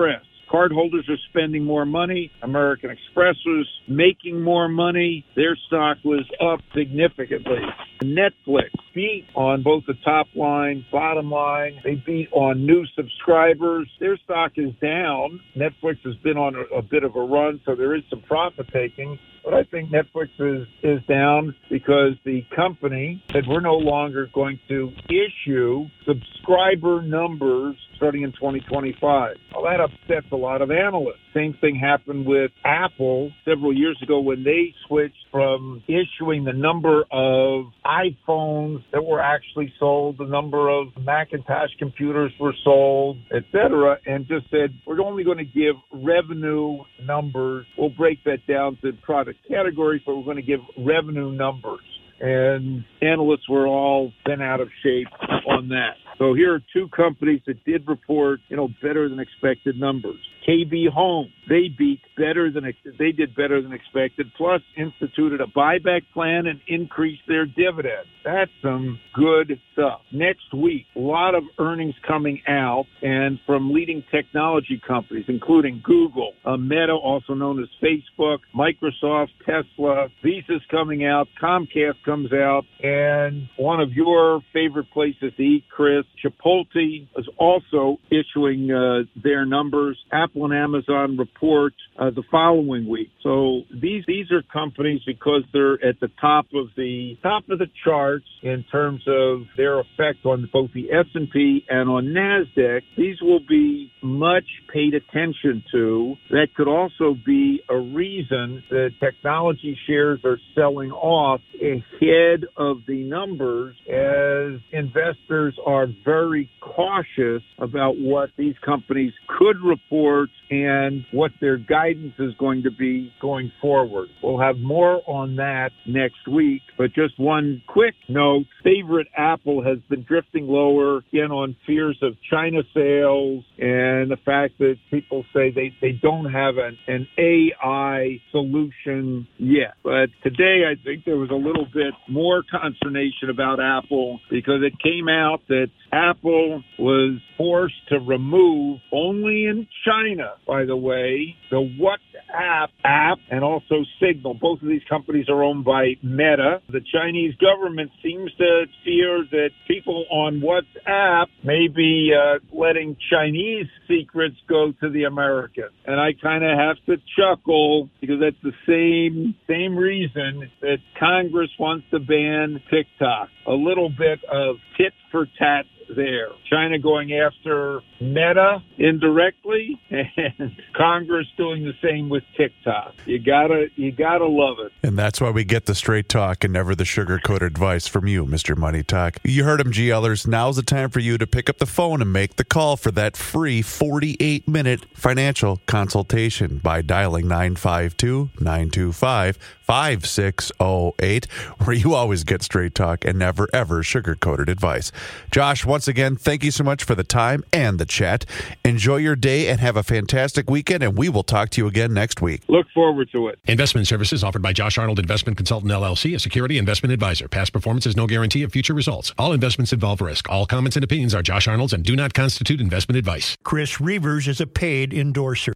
Cardholders are spending more money. American Express was making more money. Their stock was up significantly. Netflix beat on both the top line, bottom line. They beat on new subscribers. Their stock is down. Netflix has been on a, a bit of a run, so there is some profit taking. But I think Netflix is, is down because the company said we're no longer going to issue subscriber numbers starting in twenty twenty-five. Well, that upsets a lot of analysts. Same thing happened with Apple several years ago when they switched from issuing the number of iPhones that were actually sold, the number of Macintosh computers were sold, et cetera, and just said, we're only going to give revenue numbers. We'll break that down to product categories, but we're going to give revenue numbers. And analysts were all bent out of shape on that. So here are two companies that did report, you know, better than expected numbers. K B Home, they beat better than they did better than expected, plus instituted a buyback plan and increased their dividend. That's some good stuff. Next week, a lot of earnings coming out, and from leading technology companies, including Google, uh, Meta, also known as Facebook, Microsoft, Tesla. Visa's coming out, Comcast comes out, and one of your favorite places to eat, Chris, Chipotle, is also issuing uh, their numbers. Apple and Amazon report uh, the following week. So these these are companies, because they're at the top of the top of the charts in terms of their effect on both the S and P and on NASDAQ. These will be much paid attention to. That could also be a reason that technology shares are selling off ahead of the numbers, as investors are very cautious about what these companies could report and what their guidance is going to be going forward. We'll have more on that next week, but just one quick note. Favorite Apple has been drifting lower, again, on fears of China sales and the fact that people say they, they don't have an, an A I solution yet. But today, I think there was a little bit more consternation about Apple, because it came out that Apple was forced to remove, only in China, by the way, the WhatsApp app and also Signal. Both of these companies are owned by Meta. The Chinese government seems to fear that people on WhatsApp may be uh, letting Chinese secrets go to the Americans. And I kind of have to chuckle, because that's the same same reason that Congress wants to ban TikTok. A little bit of tit for tat there. China going after Meta indirectly, and Congress doing the same with TikTok. You gotta, you gotta love it. And that's why we get the straight talk and never the sugar-coated advice from you, Mister Money Talk. You heard him, GLers. Now's the time for you to pick up the phone and make the call for that free forty-eight minute financial consultation by dialing nine five two, nine two five, five six zero eight, where you always get straight talk and never, ever sugar-coated advice. Josh, once again, thank you so much for the time and the chat. Enjoy your day and have a fantastic weekend, and we will talk to you again next week. Look forward to it. Investment services offered by Josh Arnold Investment Consultant, L L C, a security investment advisor. Past performance is no guarantee of future results. All investments involve risk. All comments and opinions are Josh Arnold's and do not constitute investment advice. Chris Reavers is a paid endorser.